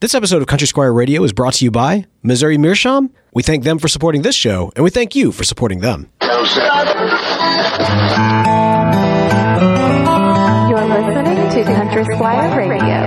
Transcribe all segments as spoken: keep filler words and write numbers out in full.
This episode of Country Squire Radio is brought to you by Missouri Meerschaum. We thank them for supporting this show, and we thank you for supporting them. You're listening to Country Squire Radio.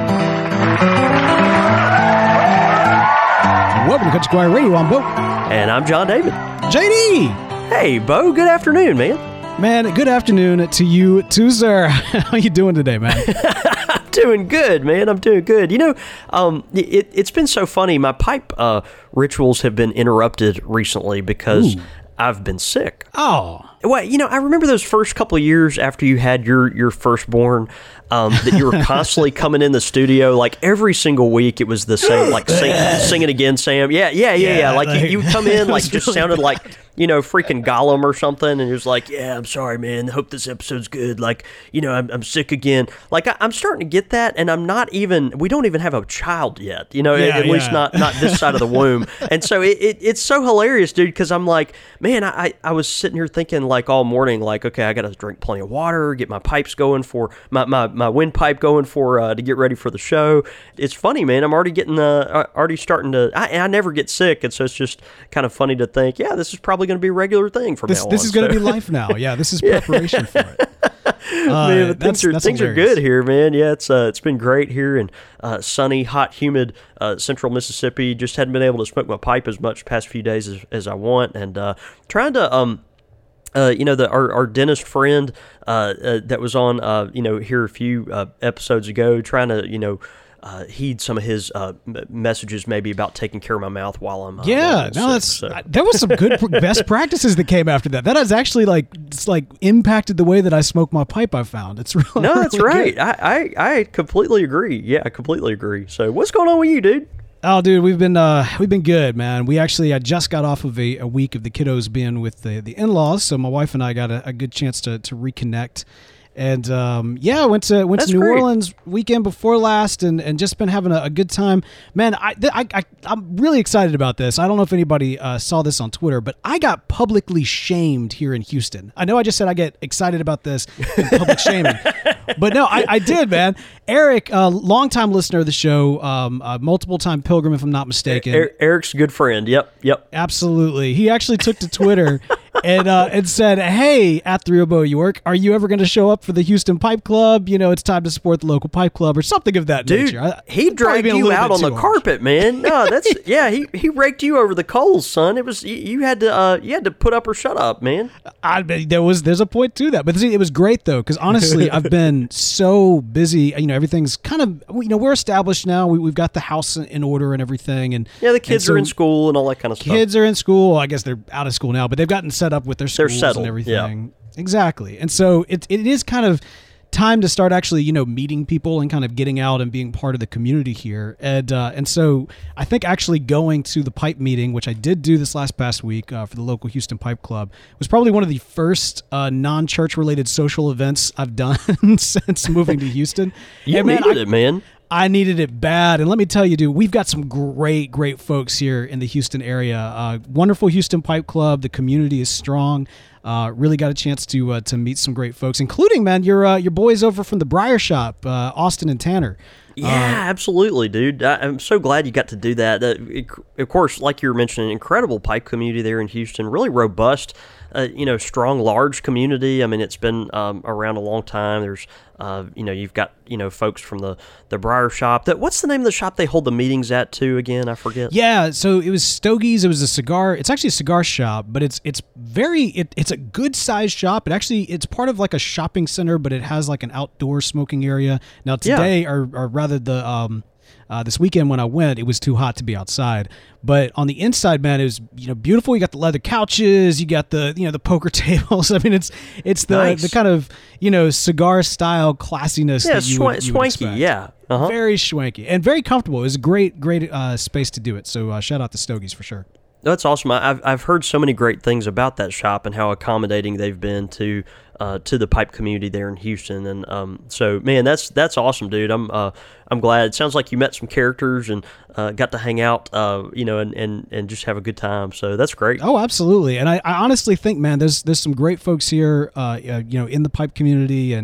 Welcome to Country Squire Radio. I'm Bo. And I'm John David. J D! Hey, Bo. Good afternoon, man. Man, good afternoon to you too, sir. How you doing today, man? I'm doing good, man. I'm doing good. You know, um, it, it's been so funny. My pipe uh, rituals have been interrupted recently because Ooh. I've been sick. Oh. Well, you know, I remember those first couple of years after you had your, your firstborn, um, that you were constantly coming in the studio, like every single week it was the same, like sing, sing it again, Sam. Yeah, yeah, yeah, yeah. yeah. Like, like you, you would come in, like just sounded like, you know, freaking Gollum or something, and he was like, yeah, I'm sorry, man. Hope this episode's good. Like, you know, I'm, I'm sick again. Like, I, I'm starting to get that, and I'm not even, we don't even have a child yet, you know, yeah, at, at yeah. least not not this side of the womb. And so it, it it's so hilarious, dude, because I'm like, man, I, I was sitting here thinking, like, all morning, like, okay, I got to drink plenty of water, get my pipes going for, my, my, my windpipe going for, uh, to get ready for the show. It's funny, man. I'm already getting, uh, already starting to, I, I never get sick, and so it's just kind of funny to think, yeah, this is probably going to be a regular thing from this, now this on. is going to so. be life now. Yeah, this is preparation for it. Uh, man, but things are things are good here, man. Yeah, it's uh, it's been great here in uh, sunny, hot, humid uh, central Mississippi. Just hadn't been able to smoke my pipe as much past few days as, as I want, and uh, trying to um. Uh, you know, the our, our dentist friend uh, uh, that was on, uh, you know, here a few uh, episodes ago, trying to, you know, uh, heed some of his uh, m- messages maybe about taking care of my mouth while I'm uh, yeah. while No, I'm that's sick, so. There was some good best practices that came after that. That has actually like it's like impacted the way that I smoke my pipe. I found it's really no, that's really right. Good. I, I I completely agree. Yeah, I completely agree. So what's going on with you, dude? Oh, dude, we've been uh, we've been good, man. We actually I just got off of a, a week of the kiddos being with the, the in-laws, so my wife and I got a, a good chance to to reconnect. And um, yeah, I went to went That's to New great. Orleans weekend before last, and, and just been having a, a good time. Man, I, th- I I I'm really excited about this. I don't know if anybody uh, saw this on Twitter, but I got publicly shamed here in Houston. I know I just said I get excited about this in public shaming, but no, I, I did, man. Eric, a uh, longtime listener of the show, um, uh, multiple time pilgrim, if I'm not mistaken. Er- Eric's a good friend. Yep, yep. Absolutely. He actually took to Twitter and uh, and said, "Hey, at three oh York, are you ever going to show up for the Houston Pipe Club? You know, it's time to support the local pipe club," or something of that Dude, nature. I, he dragged you out on the harsh. carpet, man. No, that's yeah. He he raked you over the coals, son. It was you, you had to uh, you had to put up or shut up, man. I there was there's a point to that, but see, it was great though, because honestly, I've been so busy. You know, everything's kind of you know we're established now. We, we've got the house in order and everything, and yeah, the kids so are in school and all that kind of stuff. Kids are in school. I guess they're out of school now, but they've gotten set up with their schools settled, and everything. Yeah. Exactly, and so it it is kind of time to start actually, you know, meeting people and kind of getting out and being part of the community here. And uh, and so I think actually going to the pipe meeting, which I did do this last past week uh, for the local Houston Pipe Club, was probably one of the first uh, non-church related social events I've done since moving to Houston. You and man, needed I, it, man. I needed it bad. And let me tell you, dude, we've got some great, great folks here in the Houston area. Uh, wonderful Houston Pipe Club. The community is strong. Uh, really got a chance to uh, to meet some great folks, including, man, your uh, your boys over from the Briar Shop, uh, Austin and Tanner. Yeah, uh, absolutely, dude. I, I'm so glad you got to do that. Uh, it, of course, like you were mentioning, incredible pipe community there in Houston, really robust, uh, you know, strong, large community. I mean, it's been um, around a long time. There's, uh, you know, you've got, you know, folks from the, the Briar Shop. That What's the name of the shop they hold the meetings at, too, again? I forget. Yeah, so it was Stogie's. It was a cigar. It's actually a cigar shop, but it's it's very, it, it's a good-sized shop. It actually, it's part of like a shopping center, but it has like an outdoor smoking area. Now, today, yeah. or, or rather the um uh this weekend when I went, it was too hot to be outside, but on the inside, man, it was, you know, beautiful. You got the leather couches, you got the, you know, the poker tables. I mean, it's it's the nice. the kind of, you know, cigar style classiness yeah, that you, sw- would, you would swanky expect. yeah uh-huh. Very swanky and very comfortable. It was a great great uh space to do it, so uh, shout out to Stogie's for sure. That's awesome. I've I've heard so many great things about that shop and how accommodating they've been to uh, to the pipe community there in Houston. And um, so, man, that's that's awesome, dude. I'm uh, I'm glad. It sounds like you met some characters and uh, got to hang out, uh, you know, and, and, and just have a good time. So that's great. Oh, absolutely. And I, I honestly think, man, there's there's some great folks here, uh, you know, in the pipe community, and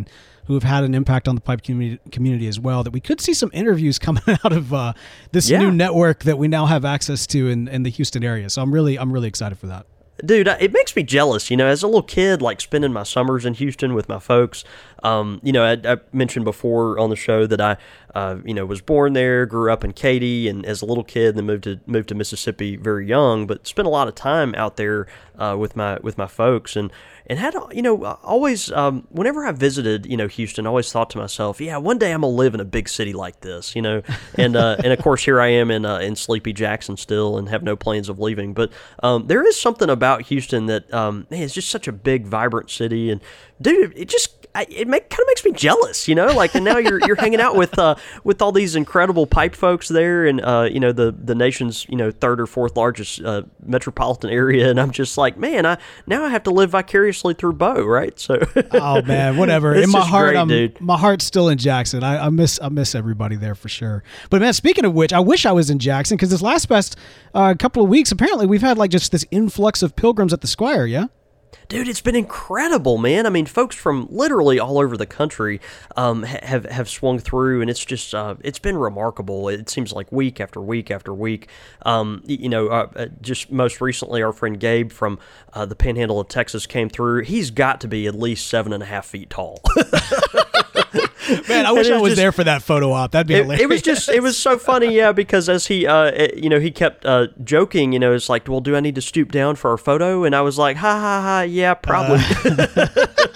who have had an impact on the pipe community, community as well, that we could see some interviews coming out of uh, this yeah. new network that we now have access to in, in the Houston area. So I'm really, I'm really excited for that. Dude, it makes me jealous, you know, as a little kid, like spending my summers in Houston with my folks. Um, you know, I, I mentioned before on the show that I, uh, you know, was born there, grew up in Katy, and as a little kid, then moved to moved to Mississippi very young, but spent a lot of time out there uh, with my with my folks, and and had, you know, always, um, whenever I visited, you know, Houston, I always thought to myself, yeah, one day I'm gonna live in a big city like this, you know, and uh, and of course here I am in uh, in sleepy Jackson still, and have no plans of leaving, but um, there is something about Houston that, um, man, it's just such a big, vibrant city, and dude, it just I, it make, kind of makes me jealous, you know, like, and now you're you're hanging out with uh, with all these incredible pipe folks there, and uh, you know, the the nation's, you know, third or fourth largest uh, metropolitan area, and I'm just like, man, I now I have to live vicariously through Bo, right? So, oh man, whatever. It's in my just heart, great, I'm, dude. my heart's still in Jackson. I, I miss I miss everybody there for sure. But man, speaking of which, I wish I was in Jackson, because this last past uh, couple of weeks, apparently we've had like just this influx of pilgrims at the Squire. Yeah. Dude, it's been incredible, man. I mean, folks from literally all over the country um, have have swung through, and it's just uh, it's been remarkable. It seems like week after week after week. Um, you know, uh, just most recently, our friend Gabe from uh, the Panhandle of Texas came through. He's got to be at least seven and a half feet tall. Man, I wish I was just, there for that photo op. That'd be it, hilarious. It was just, it was so funny, yeah, because as he, uh, it, you know, he kept uh, joking, you know, it's like, well, do I need to stoop down for our photo? And I was like, ha, ha, ha, yeah, probably. Uh.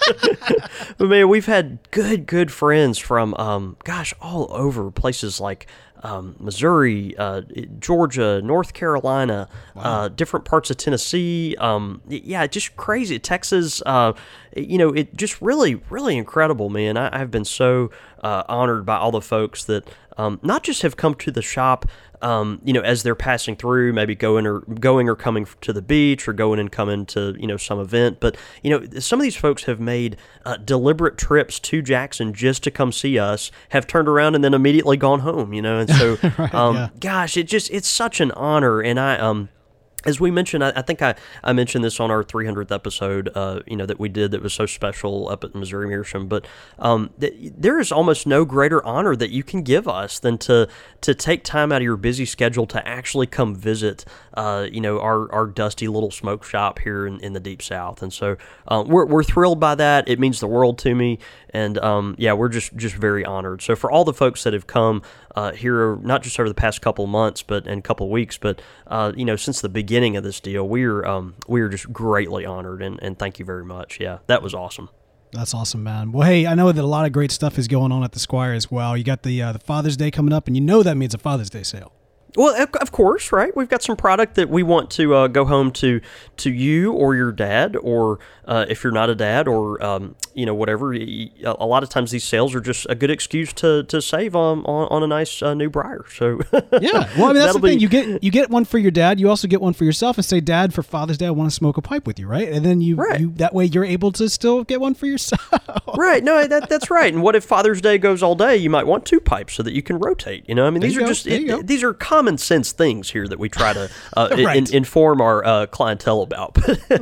But, man, we've had good, good friends from, um, gosh, all over places like um, Missouri, uh, Georgia, North Carolina, wow. uh, different parts of Tennessee. Um, yeah, just crazy. Texas, uh, you know, it just really, really incredible, man. I, I've been so uh, honored by all the folks that um, not just have come to the shop, um, you know, as they're passing through, maybe going or going or coming to the beach, or going and coming to, you know, some event. But, you know, some of these folks have made uh, deliberate trips to Jackson just to come see us, have turned around and then immediately gone home, you know. And so, right, um, yeah. gosh, it just, it's such an honor. And I, um, as we mentioned, I, I think I, I mentioned this on our three hundredth episode, uh, you know, that we did that was so special up at Missouri Meerschaum. But um, th- there is almost no greater honor that you can give us than to to take time out of your busy schedule to actually come visit, uh, you know, our, our dusty little smoke shop here in, in the Deep South. And so um, we're we're thrilled by that. It means the world to me. And um, yeah, we're just just very honored. So for all the folks that have come uh, here, not just over the past couple months, but and couple weeks, but uh, you know, since the beginning of this deal, we're um, we're just greatly honored, and, and thank you very much. Yeah, that was awesome. That's awesome, man. Well, hey, I know that a lot of great stuff is going on at the Squire as well. You got the uh, the Father's Day coming up, and you know that means a Father's Day sale. Well, of course, right? We've got some product that we want to uh, go home to to you or your dad, or uh, if you're not a dad, or um, you know, whatever. A lot of times these sales are just a good excuse to, to save on, on on a nice uh, new Briar. So yeah, well, I mean that's the thing. Be... You get you get one for your dad. You also get one for yourself, and say, Dad, for Father's Day, I want to smoke a pipe with you, right? And then you, right. you that way you're able to still get one for yourself. Right. No, that that's right. And what if Father's Day goes all day? You might want two pipes so that you can rotate. You know, I mean, there these are go. just it, these are common sense things here that we try to uh, right. in, inform our uh, clientele about.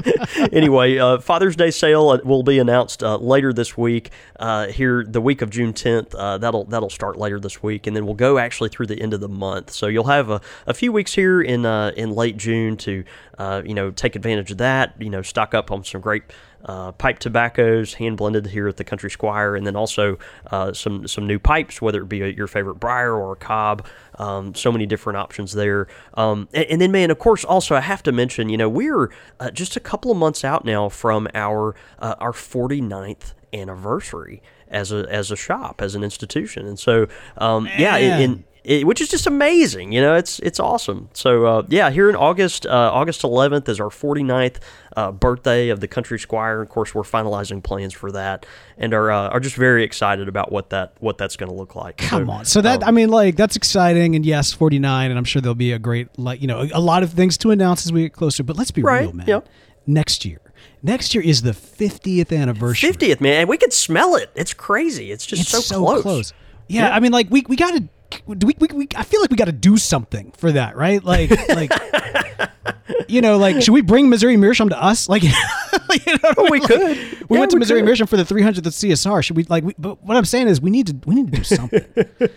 Anyway, uh, Father's Day sale will be announced uh, later this week. Uh, here, the week of June tenth. Uh, that'll that'll start later this week, and then we'll go actually through the end of the month. So you'll have a, a few weeks here in uh, in late June to uh, you know take advantage of that. You know, stock up on some great Uh, pipe tobaccos, hand blended here at the Country Squire, and then also uh, some some new pipes, whether it be a, your favorite Briar or a Cobb. Um, so many different options there. Um, and, and then, man, of course, also I have to mention, you know, we're uh, just a couple of months out now from our uh, our forty-ninth anniversary as a as a shop, as an institution, and so um, yeah, in. in It, which is just amazing, you know, it's it's awesome. So, uh, yeah, here in August, uh, August eleventh is our forty-ninth uh, birthday of the Country Squire. Of course, we're finalizing plans for that, and are uh, are just very excited about what that what that's going to look like. Come so, on, so that um, I mean, like that's exciting, and yes, forty-nine, and I'm sure there'll be a great, like you know, a, a lot of things to announce as we get closer. But let's be right, real, man. Yep. Next year. Next year is the fiftieth anniversary. fiftieth, man, and we could smell it. It's crazy. It's just it's so, so close. close. Yeah, yeah, I mean, like we we got to. Do we, we, we, I feel like we got to do something for that, right? Like, like, you know, like, should we bring Missouri Meerschaum to us? Like, you know what Well, I mean? we Like, could. We Yeah, went to we Missouri could. Meerschaum for the three hundredth C S R. Should we like? We, but what I'm saying is, we need to we need to do something.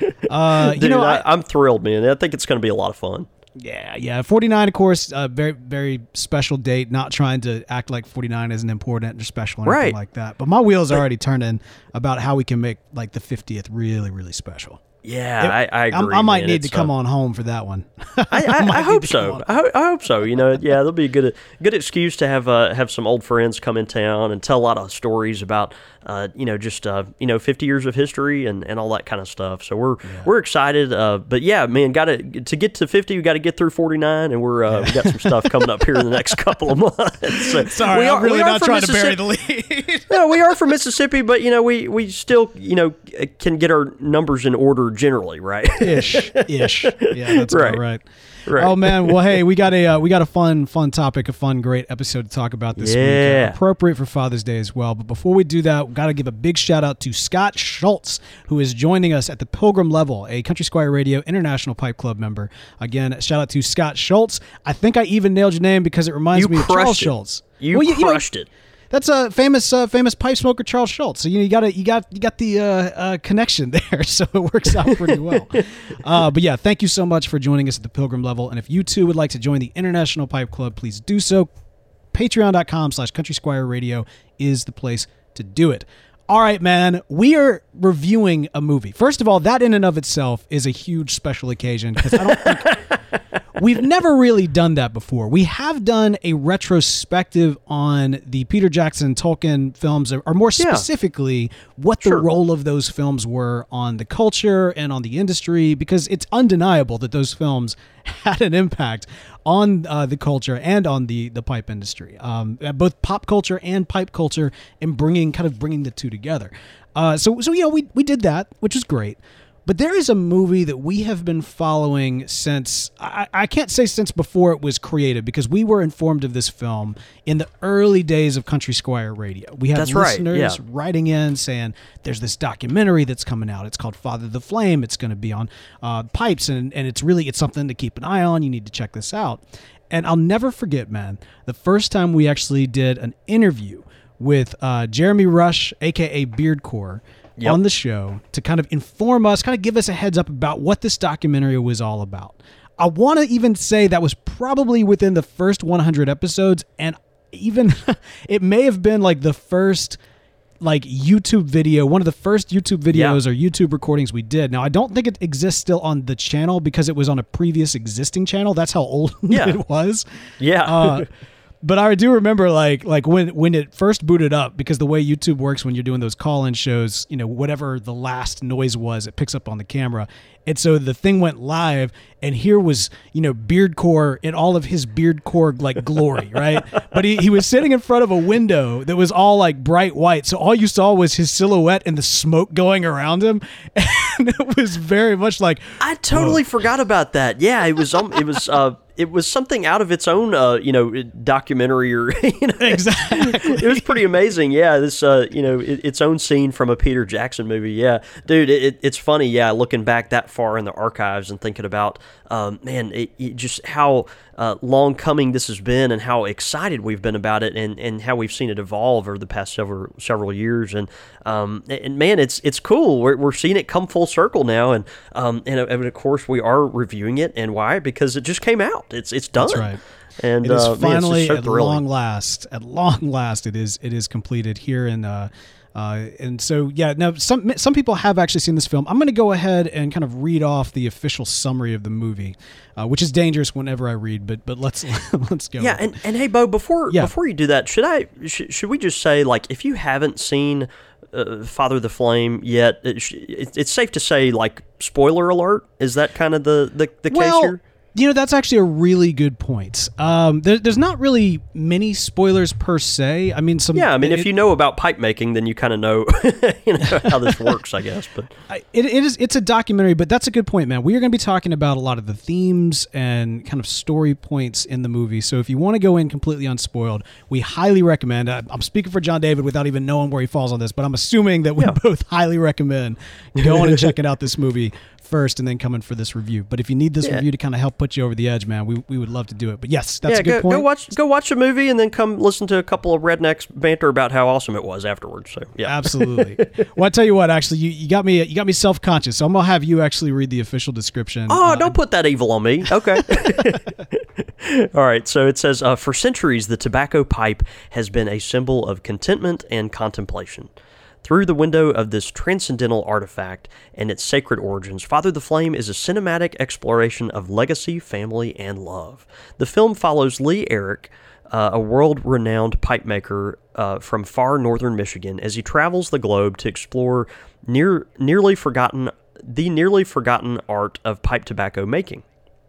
uh, you Dude, know, I, I, I'm thrilled, man. I think it's going to be a lot of fun. yeah, yeah. forty-nine, of course, uh, very very special date. Not trying to act like forty-nine isn't important or special or anything Right. like that. But my wheels are already turning about how we can make like the fiftieth really really special. Yeah, I, I agree. I might man. need to It's, come uh, on home for that one. I, I, might I need hope to come so. on. I, ho- I hope so. You know, yeah, there'll be a good good excuse to have uh, have some old friends come in town and tell a lot of stories about uh, you know just uh, you know fifty years of history and, and all that kind of stuff. So we're we're excited. Uh, but yeah, man, got to to get to fifty, we got to get through forty-nine, and we're uh, we got some stuff coming up here in the next couple of months. So Sorry, we I'm are- really we are not from trying to bury Mississippi. the lead. No, we are from Mississippi, but you know we we still you know can get our numbers in order generally, right? ish, ish. Yeah, that's Right. about right. Right. Oh man, well hey, we got a uh, we got a fun fun topic, a fun great episode to talk about this week. Yeah. Uh, appropriate for Father's Day as well. But before we do that, we got to give a big shout out to Scott Schultz, who is joining us at the Pilgrim level, a Country Squire Radio International Pipe Club member. Again, shout out to Scott Schultz. I think I even nailed your name because it reminds You me of Charles crushed it. Schultz. You Well, know, crushed it. That's a famous, uh, famous pipe smoker, Charles Schultz. So you, know, you got you got, you got the uh, uh, connection there. So it works out pretty well. uh, but yeah, thank you so much for joining us at the Pilgrim level. And if you too would like to join the International Pipe Club, please do so. Patreon.com slash Country Squire Radio is the place to do it. All right, man, we are reviewing a movie. First of all, that in and of itself is a huge special occasion because I don't think we've never really done that before. We have done a retrospective on the Peter Jackson Tolkien films, or more Yeah. specifically, what the Sure. role of those films were on the culture and on the industry, because it's undeniable that those films had an impact on uh, the culture and on the the pipe industry, um, both pop culture and pipe culture, and bringing kind of bringing the two together. Uh, so so you know we we did that, which is great. But there is a movie that we have been following since, I, I can't say since before it was created, because we were informed of this film in the early days of Country Squire Radio. We had That's right, listeners yeah. writing in saying, there's this documentary that's coming out. It's called Father the Flame. It's going to be on uh, pipes, and, and it's really, it's something to keep an eye on. You need to check this out. And I'll never forget, man, the first time we actually did an interview with uh, Jeremy Rush, a k a. Beardcore, Yep. on the show to kind of inform us, kind of give us a heads up about what this documentary was all about. I want to even say that was probably within the first one hundred episodes, and even it may have been like the first like YouTube video, one of the first YouTube videos Yeah. or YouTube recordings we did. Now, I don't think it exists still on the channel because it was on a previous existing channel. That's how old Yeah. it was. Yeah. Uh, But I do remember, like, like when when it first booted up, because the way YouTube works when you're doing those call-in shows, you know, whatever the last noise was, it picks up on the camera. And so the thing went live, and here was, you know, Beardcore in all of his Beardcore, like, glory, right? But he, he was sitting in front of a window that was all, like, bright white. So all you saw was his silhouette and the smoke going around him. And it was very much like... I totally forgot about that. Yeah, it was um, it was uh, it was something out of its own uh, you know, documentary or you know, Exactly. It was pretty amazing. Yeah, this uh, you know, it, its own scene from a Peter Jackson movie. Yeah, dude, it, it's funny. Yeah, looking back that far in the archives and thinking about, um, man, it, it just how uh, long coming this has been and how excited we've been about it, and, and how we've seen it evolve over the past several several years. And um, and man, it's it's cool. We're we're seeing it come full circle now, and um, and, and of course we are reviewing it. And why? Because it just came out. It's it's done. That's right. And it is uh, man, it's just finally so at thrilling. long last. At long last, it is it is completed here in. Uh, uh, and so yeah, now some some people have actually seen this film. I'm going to go ahead and kind of read off the official summary of the movie, uh, which is dangerous whenever I read. But but let's let's go. Yeah, and, and hey, Bo, before Yeah. before you do that, should I sh- should we just say, like, if you haven't seen uh, Father the Flame yet, it sh- it, it's safe to say, like, spoiler alert? Is that kind of the the, the well, case here? you know, that's actually a really good point. Um, there, there's not really many spoilers per se. I mean, some. Yeah, I mean, it, if you know about pipe making, then you kind of know, you know how this works, I guess. But I- It, it is. It's a documentary, but that's a good point, man. We are going to be talking about a lot of the themes and kind of story points in the movie. So if you want to go in completely unspoiled, we highly recommend. I, I'm speaking for John David without even knowing where he falls on this, but I'm assuming that we Yeah. both highly recommend going and checking out this movie, first and then coming for this review. But if you need this yeah. review to kind of help put you over the edge, man, we, we would love to do it. But yes, that's yeah, a good go, point. Go watch, go watch the movie and then come listen to a couple of rednecks banter about how awesome it was afterwards. So yeah, absolutely. Well, I tell you what, actually, you, you got me you got me self conscious. So I'm gonna have you actually read the official description. Oh, uh, don't put that evil on me. Okay. All right. So it says, uh, for centuries, the tobacco pipe has been a symbol of contentment and contemplation. Through the window of this transcendental artifact and its sacred origins, Father the Flame is a cinematic exploration of legacy, family, and love. The film follows Lee Eric, uh, a world-renowned pipe maker uh, from far northern Michigan, as he travels the globe to explore near nearly forgotten the nearly forgotten art of pipe tobacco making.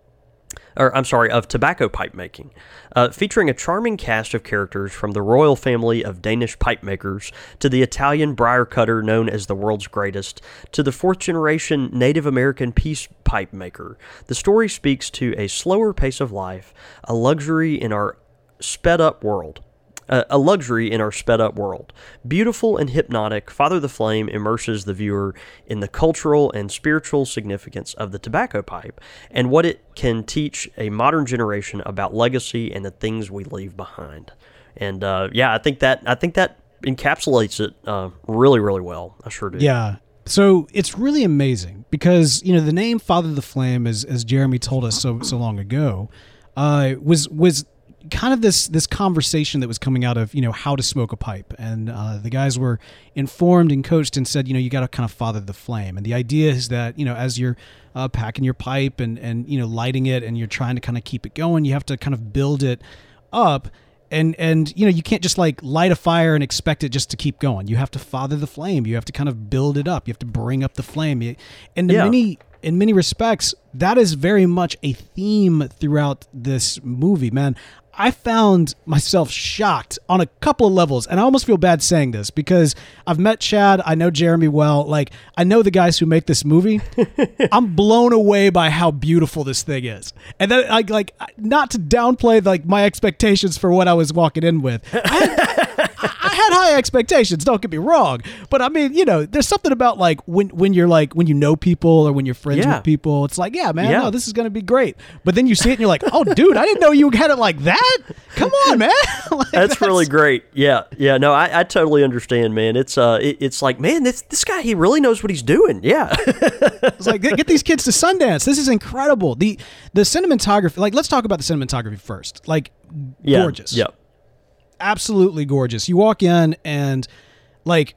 Or, I'm sorry, of tobacco pipe making, uh, featuring a charming cast of characters from the royal family of Danish pipe makers to the Italian briar cutter known as the world's greatest, to the fourth-generation Native American peace pipe maker. The story speaks to a slower pace of life, a luxury in our sped-up world. Uh, a luxury in our sped-up world. Beautiful and hypnotic, Father the Flame immerses the viewer in the cultural and spiritual significance of the tobacco pipe and what it can teach a modern generation about legacy and the things we leave behind. And uh, yeah, I think that I think that encapsulates it uh, really, really well. I sure do. Yeah. So it's really amazing because, you know, the name Father the Flame, as as Jeremy told us so so long ago, uh, was was. kind of this this conversation that was coming out of, you know, how to smoke a pipe. And uh, the guys were informed and coached and said, you know, you got to kind of father the flame. And the idea is that, you know, as you're uh, packing your pipe and, and, you know, lighting it and you're trying to kind of keep it going, you have to kind of build it up. And, and you know, you can't just like light a fire and expect it just to keep going. You have to father the flame. You have to kind of build it up. You have to bring up the flame. And in yeah. many in many respects, that is very much a theme throughout this movie, man. I found myself shocked on a couple of levels, and I almost feel bad saying this because I've met Chad, I know Jeremy well, like I know the guys who make this movie. I'm blown away by how beautiful this thing is, and then I like not to downplay like my expectations for what I was walking in with. I had, I had high expectations. Don't get me wrong, but I mean, you know, there's something about like when when you're like when you know people or when you're friends yeah. with people, it's like, yeah, man, yeah. no, this is gonna be great. But then you see it and you're like, oh, dude, I didn't know you had it like that. Come on, man. like, that's, that's really great. Yeah, yeah. No, I, I totally understand, man. It's uh, it, it's like, man, this this guy, he really knows what he's doing. Yeah. It's like, get, get these kids to Sundance. This is incredible. The the cinematography. Like, let's talk about the cinematography first. Like, yeah. gorgeous. Yeah. Absolutely gorgeous. You walk in and like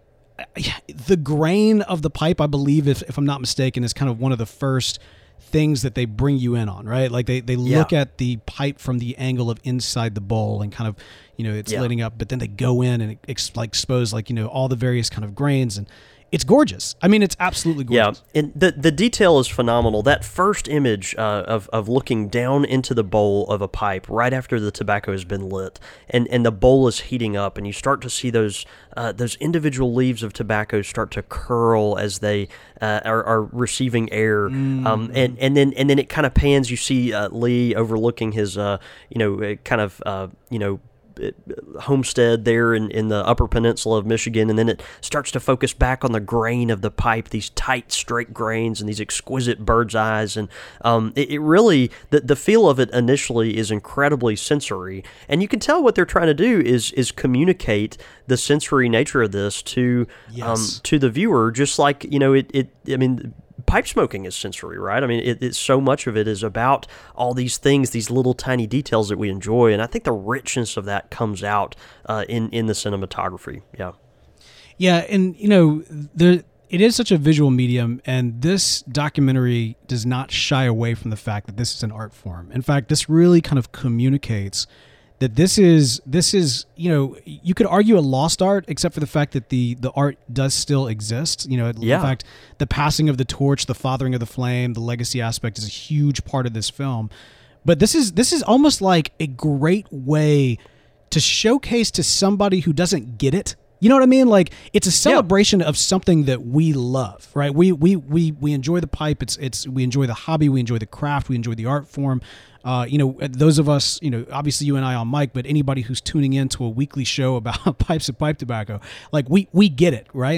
the grain of the pipe, I believe, if if I'm not mistaken, is kind of one of the first things that they bring you in on, right? Like they, they yeah. look at the pipe from the angle of inside the bowl and kind of, you know, it's yeah. lighting up, but then they go in and ex- like expose like, you know, all the various kind of grains, and it's gorgeous. I mean, it's absolutely gorgeous. Yeah, and the the detail is phenomenal. That first image uh, of of looking down into the bowl of a pipe right after the tobacco has been lit, and, and the bowl is heating up, and you start to see those uh, those individual leaves of tobacco start to curl as they uh, are, are receiving air, mm. um, and and then and then it kind of pans. You see uh, Lee overlooking his uh, you know kind of uh, you know. homestead there in, in the Upper Peninsula of Michigan, and then it starts to focus back on the grain of the pipe, these tight, straight grains and these exquisite bird's eyes, and um, it, it really, the, the feel of it initially is incredibly sensory, and you can tell what they're trying to do is is communicate the sensory nature of this to yes. um, to the viewer, just like, you know, it, it I mean, pipe smoking is sensory, right? I mean, it, it's so much of it is about all these things, these little tiny details that we enjoy, and I think the richness of that comes out uh, in in the cinematography. Yeah, yeah, and you know, there it is such a visual medium, and this documentary does not shy away from the fact that this is an art form. In fact, this really kind of communicates that this is this is you know, you could argue a lost art, except for the fact that the the art does still exist. You know, yeah. in fact, the passing of the torch, the fathering of the flame, the legacy aspect is a huge part of this film. But this is this is almost like a great way to showcase to somebody who doesn't get it. You know what I mean? Like, it's a celebration yeah. of something that we love, right? We we we we enjoy the pipe. It's it's we enjoy the hobby. We enjoy the craft. We enjoy the art form. Uh, you know, those of us, you know, obviously you and I on mic, but anybody who's tuning in to a weekly show about pipes and pipe tobacco, like we we get it, right?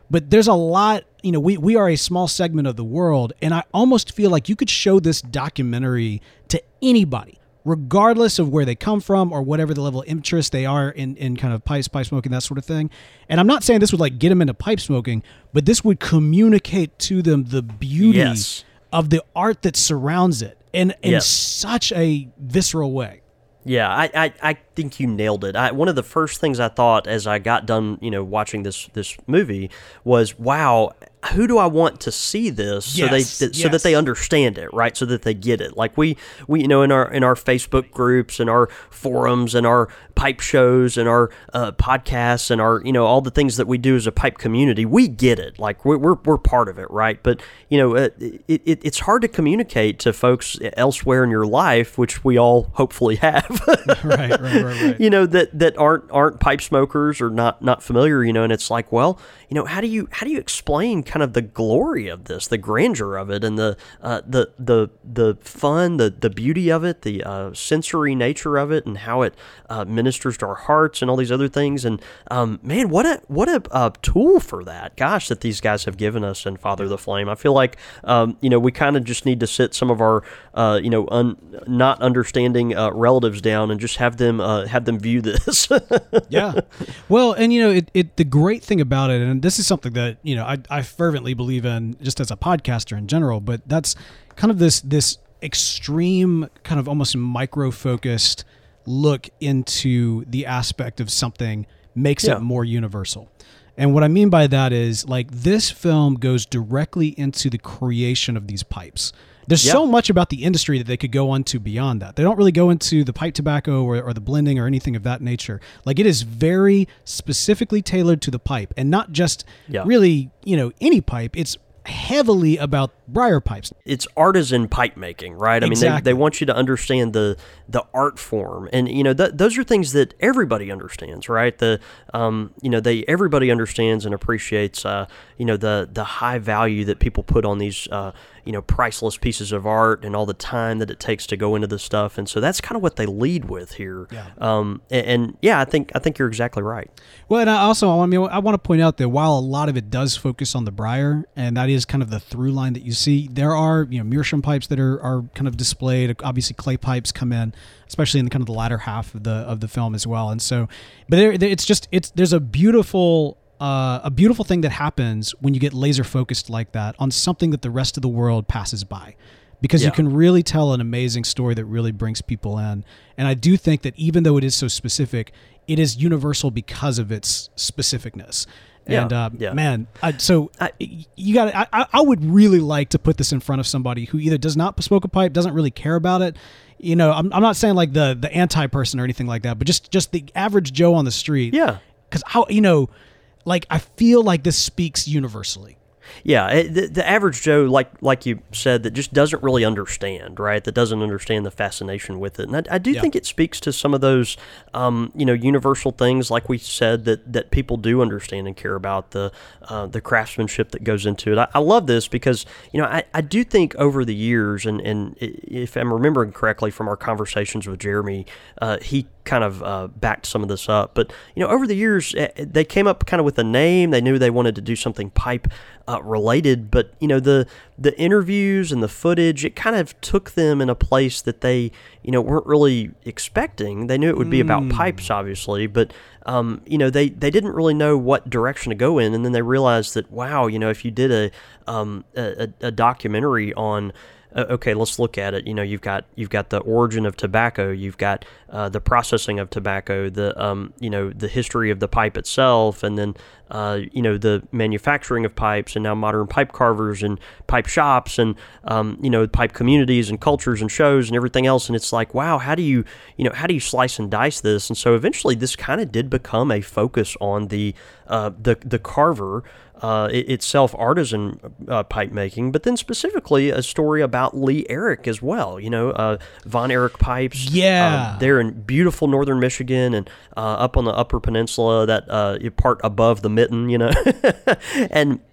but there's a lot, you know, we, we are a small segment of the world, and I almost feel like you could show this documentary to anybody, regardless of where they come from or whatever the level of interest they are in, in kind of pipes, pipe smoking, that sort of thing. And I'm not saying this would like get them into pipe smoking, but this would communicate to them the beauty yes. of the art that surrounds it in, in yes. such a visceral way. Yeah, I, I, I think you nailed it. I, one of the first things I thought as I got done, you know, watching this this movie was, wow, who do I want to see this yes, so they th- yes. so that they understand it, right? So that they get it. Like we, we you know, in our in our Facebook groups and our forums and our pipe shows and our uh, podcasts and our, you know, all the things that we do as a pipe community, we get it. Like we're we're, we're part of it, right? But you know, uh, it, it it's hard to communicate to folks elsewhere in your life, which we all hopefully have. right, right, right, right. You know, that, that aren't aren't pipe smokers or not not familiar, you know, and it's like, well, you know, how do you how do you explain kind of the glory of this, the grandeur of it, and the uh, the the the fun, the the beauty of it, the uh, sensory nature of it, and how it uh, ministers to our hearts and all these other things. And um, man, what a what a uh, tool for that, gosh, that these guys have given us in Father the Flame. I feel like um, you know, we kind of just need to sit some of our uh, you know un, not understanding uh, relatives down and just have them uh, have them view this. yeah. Well, and you know, it, it the great thing about it, and this is something that, you know, I, I fervently believe in just as a podcaster in general, but that's kind of this this extreme kind of almost micro focused look into the aspect of something makes yeah. it more universal. And what I mean by that is, like, this film goes directly into the creation of these pipes. There's yeah. so much about the industry that they could go on to beyond that. They don't really go into the pipe tobacco or, or the blending or anything of that nature. Like, it is very specifically tailored to the pipe, and not just yeah. really, you know, any pipe. It's heavily about briar pipes. It's artisan pipe making, right? I Exactly. mean, they, they want you to understand the the art form, and you know, th- those are things that everybody understands, right? The um, you know, they everybody understands and appreciates, uh, you know, the the high value that people put on these, uh, you know, priceless pieces of art and all the time that it takes to go into this stuff, and so that's kind of what they lead with here. Yeah. Um, and, and yeah, I think I think you're exactly right. Well, and I also, I mean, I want to point out that while a lot of it does focus on the briar, and that is kind of the through line that you see, there are, you know, meerschaum pipes that are, are kind of displayed. Obviously, clay pipes come in, especially in the kind of the latter half of the of the film as well. And so, but there, it's just it's there's a beautiful uh, a beautiful thing that happens when you get laser focused like that on something that the rest of the world passes by. Because yeah. you can really tell an amazing story that really brings people in. And I do think that even though it is so specific, it is universal because of its specificness. And yeah, uh, yeah. man, I, so I, you got. I, I would really like to put this in front of somebody who either does not smoke a pipe, doesn't really care about it. You know, I'm, I'm not saying like the the anti person or anything like that, but just just the average Joe on the street. Yeah, because how you know, like I feel like this speaks universally. Yeah, it, the, the average Joe, like like you said, that just doesn't really understand, right? That doesn't understand the fascination with it, and I, I do yeah. think it speaks to some of those, um, you know, universal things, like we said, that, that people do understand and care about, the uh, the craftsmanship that goes into it. I, I love this because, you know, I, I do think over the years, and, and if I'm remembering correctly from our conversations with Jeremy, uh, he kind of uh, backed some of this up. But, you know, over the years, they came up kind of with a name. They knew they wanted to do something pipe uh, related, but, you know, the the interviews and the footage, it kind of took them in a place that they, you know, weren't really expecting. They knew it would be about pipes, obviously, but, um, you know, they, they didn't really know what direction to go in. And then they realized that, wow, you know, if you did a um, a, a documentary on, okay, let's look at it. You know, you've got you've got the origin of tobacco, you've got uh, the processing of tobacco, the um, you know, the history of the pipe itself, and then uh, you know, the manufacturing of pipes, and now modern pipe carvers and pipe shops, and um, you know, pipe communities and cultures and shows and everything else. And it's like, wow, how do you you know how do you slice and dice this? And so eventually, this kind of did become a focus on the uh, the the carver. Uh, it, itself, artisan uh, pipe making, but then specifically a story about Lee Eric as well. You know, uh, Von Erich Pipes. Yeah, um, they're in beautiful northern Michigan and uh, up on the Upper Peninsula, that uh, part above the Mitten. You know, and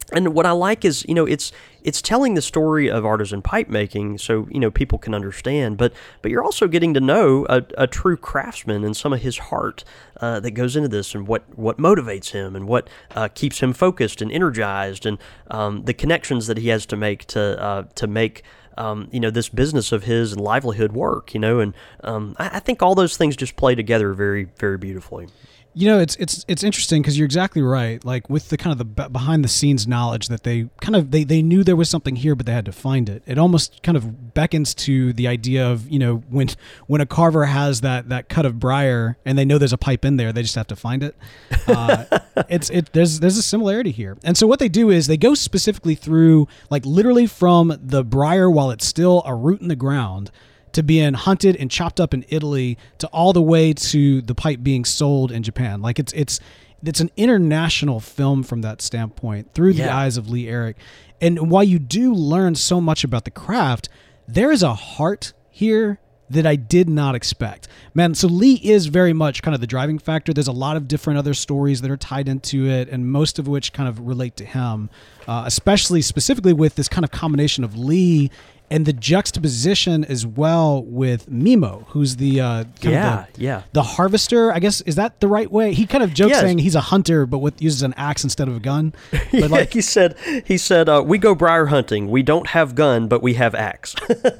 And what I like is, you know, it's it's telling the story of artisan pipe making, so you know people can understand. But but you're also getting to know a, a true craftsman and some of his heart uh, that goes into this, and what, what motivates him, and what uh, keeps him focused and energized, and um, the connections that he has to make to uh, to make. Um, you know, this business of his and livelihood work. You know, and um, I, I think all those things just play together very, very beautifully. You know, it's it's it's interesting because you're exactly right. Like with the kind of the behind the scenes knowledge that they kind of they, they knew there was something here, but they had to find it. It almost kind of beckons to the idea of, you know, when when a carver has that that cut of briar and they know there's a pipe in there, they just have to find it. Uh, it's it there's there's a similarity here. And so what they do is they go specifically through, like literally from the briar while it's still a root in the ground, to being hunted and chopped up in Italy, to all the way to the pipe being sold in Japan. Like it's it's it's an international film from that standpoint through the yeah. eyes of Lee Eric. And while you do learn so much about the craft, there is a heart here that I did not expect. Man, so Lee is very much kind of the driving factor. There's a lot of different other stories that are tied into it, and most of which kind of relate to him, uh, especially specifically with this kind of combination of Lee and the juxtaposition as well with Mimo, who's the uh, kind yeah, of the, yeah. the harvester. I guess, is that the right way? He kind of jokes yes. saying he's a hunter, but with uses an axe instead of a gun. But yeah, like, he said, he said, uh, we go briar hunting. We don't have gun, but we have axe.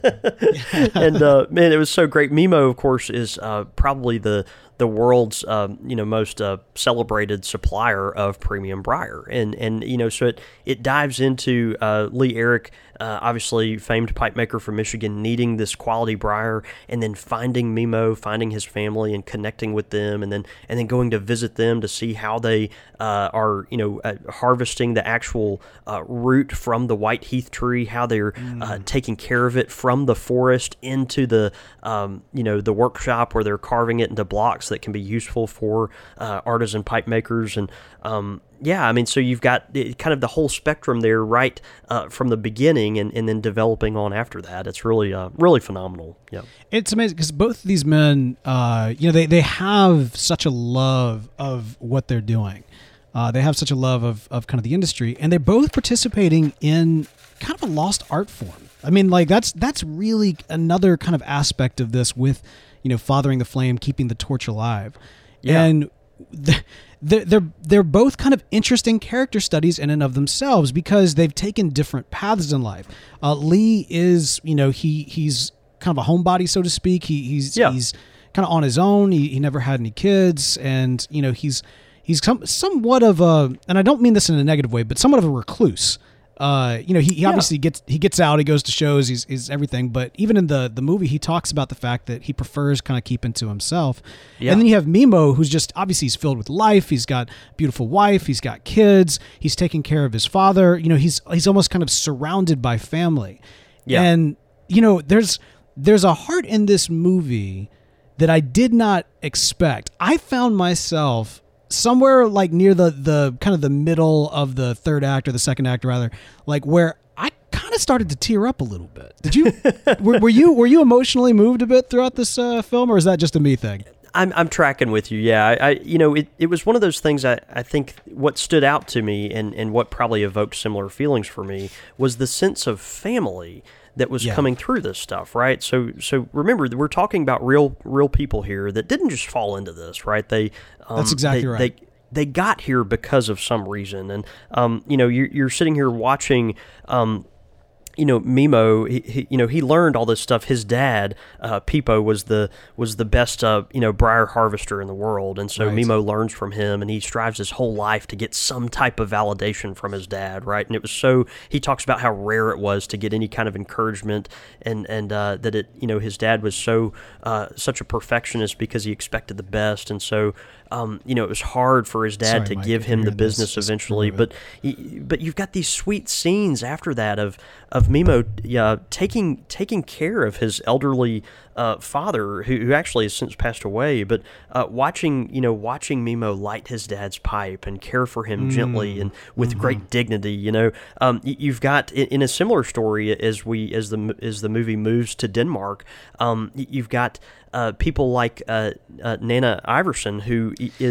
And uh, man, it was so great. Mimo, of course, is uh, probably the the world's um, you know most uh, celebrated supplier of premium briar, and and you know so it it dives into uh, Lee Eric, uh, obviously famed pipe maker from Michigan, needing this quality briar, and then finding Mimo, finding his family, and connecting with them, and then and then going to visit them to see how they uh, are you know uh, harvesting the actual uh, root from the white heath tree, how they're mm. uh, taking care of it from the forest into the um, you know the workshop where they're carving it into blocks that can be useful for uh, artisan pipe makers. And um, yeah, I mean, so you've got kind of the whole spectrum there, right uh, from the beginning, and, and then developing on after that. It's really, uh, really phenomenal. Yeah, it's amazing because both of these men, uh, you know, they they have such a love of what they're doing. Uh, they have such a love of of kind of the industry, and they're both participating in kind of a lost art form. I mean, like that's that's really another kind of aspect of this with, you know, fathering the flame, keeping the torch alive. Yeah. And th- they're, they're, they're both kind of interesting character studies in and of themselves because they've taken different paths in life. Uh, Lee is, you know, he he's kind of a homebody, so to speak. He, he's yeah. he's kind of on his own. He, he never had any kids, and, you know, he's he's some, somewhat of a, and I don't mean this in a negative way, but somewhat of a recluse. Uh, you know, he, he yeah. obviously gets he gets out, he goes to shows, he's, he's everything. But even in the, the movie, he talks about the fact that he prefers kind of keeping to himself. Yeah. And then you have Mimo, who's just obviously he's filled with life. He's got a beautiful wife. He's got kids. He's taking care of his father. You know, he's he's almost kind of surrounded by family. Yeah. And you know, there's there's a heart in this movie that I did not expect. I found myself somewhere like near the, the kind of the middle of the third act or the second act rather, like where I kind of started to tear up a little bit. Did you, were, were you, were you emotionally moved a bit throughout this uh, film, or is that just a me thing? I'm I'm tracking with you. Yeah, I, I you know it, it was one of those things. I, I think what stood out to me and, and what probably evoked similar feelings for me was the sense of family that was yeah. coming through this stuff, right? So so remember, we're talking about real real people here that didn't just fall into this, right? They um, that's exactly they, right. They, they got here because of some reason, and um, you know, you're, you're sitting here watching. Um, You know, Mimo, he, he, you know, he learned all this stuff. His dad, uh, Pipo, was the was the best, uh, you know, briar harvester in the world, and so right. Mimo learns from him, and he strives his whole life to get some type of validation from his dad, right? And it was so he talks about how rare it was to get any kind of encouragement, and and uh, that it, you know, his dad was so uh, such a perfectionist because he expected the best, and so. Um, you know, it was hard for his dad Sorry, to Mike, give him the business this, eventually, but but you've got these sweet scenes after that of of Mimo uh, taking taking care of his elderly uh, father, who, who actually has since passed away, but uh, watching you know watching Mimo light his dad's pipe and care for him mm. gently and with mm-hmm. great dignity. You know, um, you've got in, in a similar story as we as the as the movie moves to Denmark, um, you've got. Uh, people like uh, uh, Nana Iverson, who is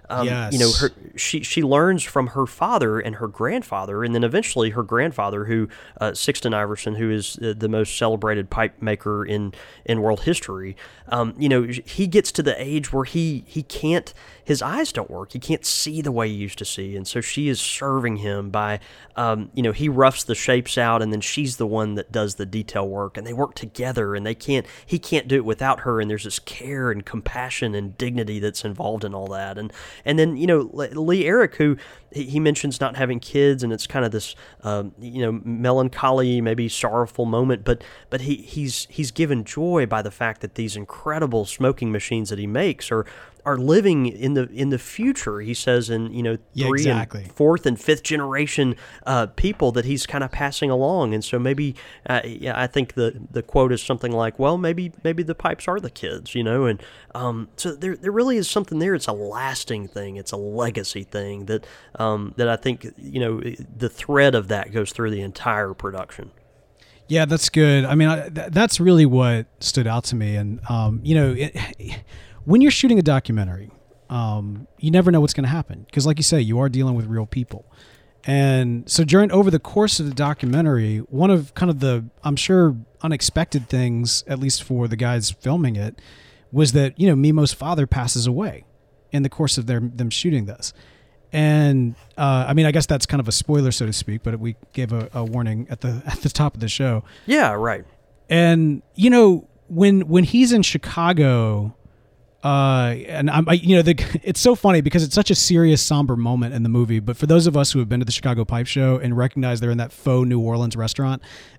um, Yes. you know, her, she she learns from her father and her grandfather, and then eventually her grandfather, who uh, Sixten Iverson, who is uh, the most celebrated pipe maker in in world history. Um, you know, he gets to the age where he he can't. His eyes don't work. He can't see the way he used to see, and so she is serving him by, um, you know, he roughs the shapes out, and then she's the one that does the detail work, and they work together, and they can't. He can't do it without her, and there's this care and compassion and dignity that's involved in all that, and and then you know Lee Eric, who he mentions not having kids, and it's kind of this um, you know melancholy, maybe sorrowful moment, but but he he's he's given joy by the fact that these incredible smoking machines that he makes are. are living in the in the future. He says in you know Yeah, three exactly. and fourth and fifth generation uh, people that he's kind of passing along, and so maybe uh, yeah, I think the the quote is something like, well, maybe maybe the pipes are the kids, you know, and um, so there there really is something there. It's a lasting thing. It's a legacy thing that um, that I think you know the thread of that goes through the entire production. Yeah, that's good. I mean, I, th- that's really what stood out to me, and um, you know. It, When you're shooting a documentary, um, you never know what's going to happen because, like you say, you are dealing with real people. And so during over the course of the documentary, one of kind of the, I'm sure, unexpected things, at least for the guys filming it, was that, you know, Mimo's father passes away in the course of their them shooting this. And uh, I mean, I guess that's kind of a spoiler, so to speak, but we gave a, a warning at the at the top of the show. Yeah, right. And, you know, when when he's in Chicago... Uh, and I'm, I, you know, the, it's so funny because it's such a serious, somber moment in the movie. But for those of us who have been to the Chicago Pipe Show and recognize they're in that faux New Orleans restaurant,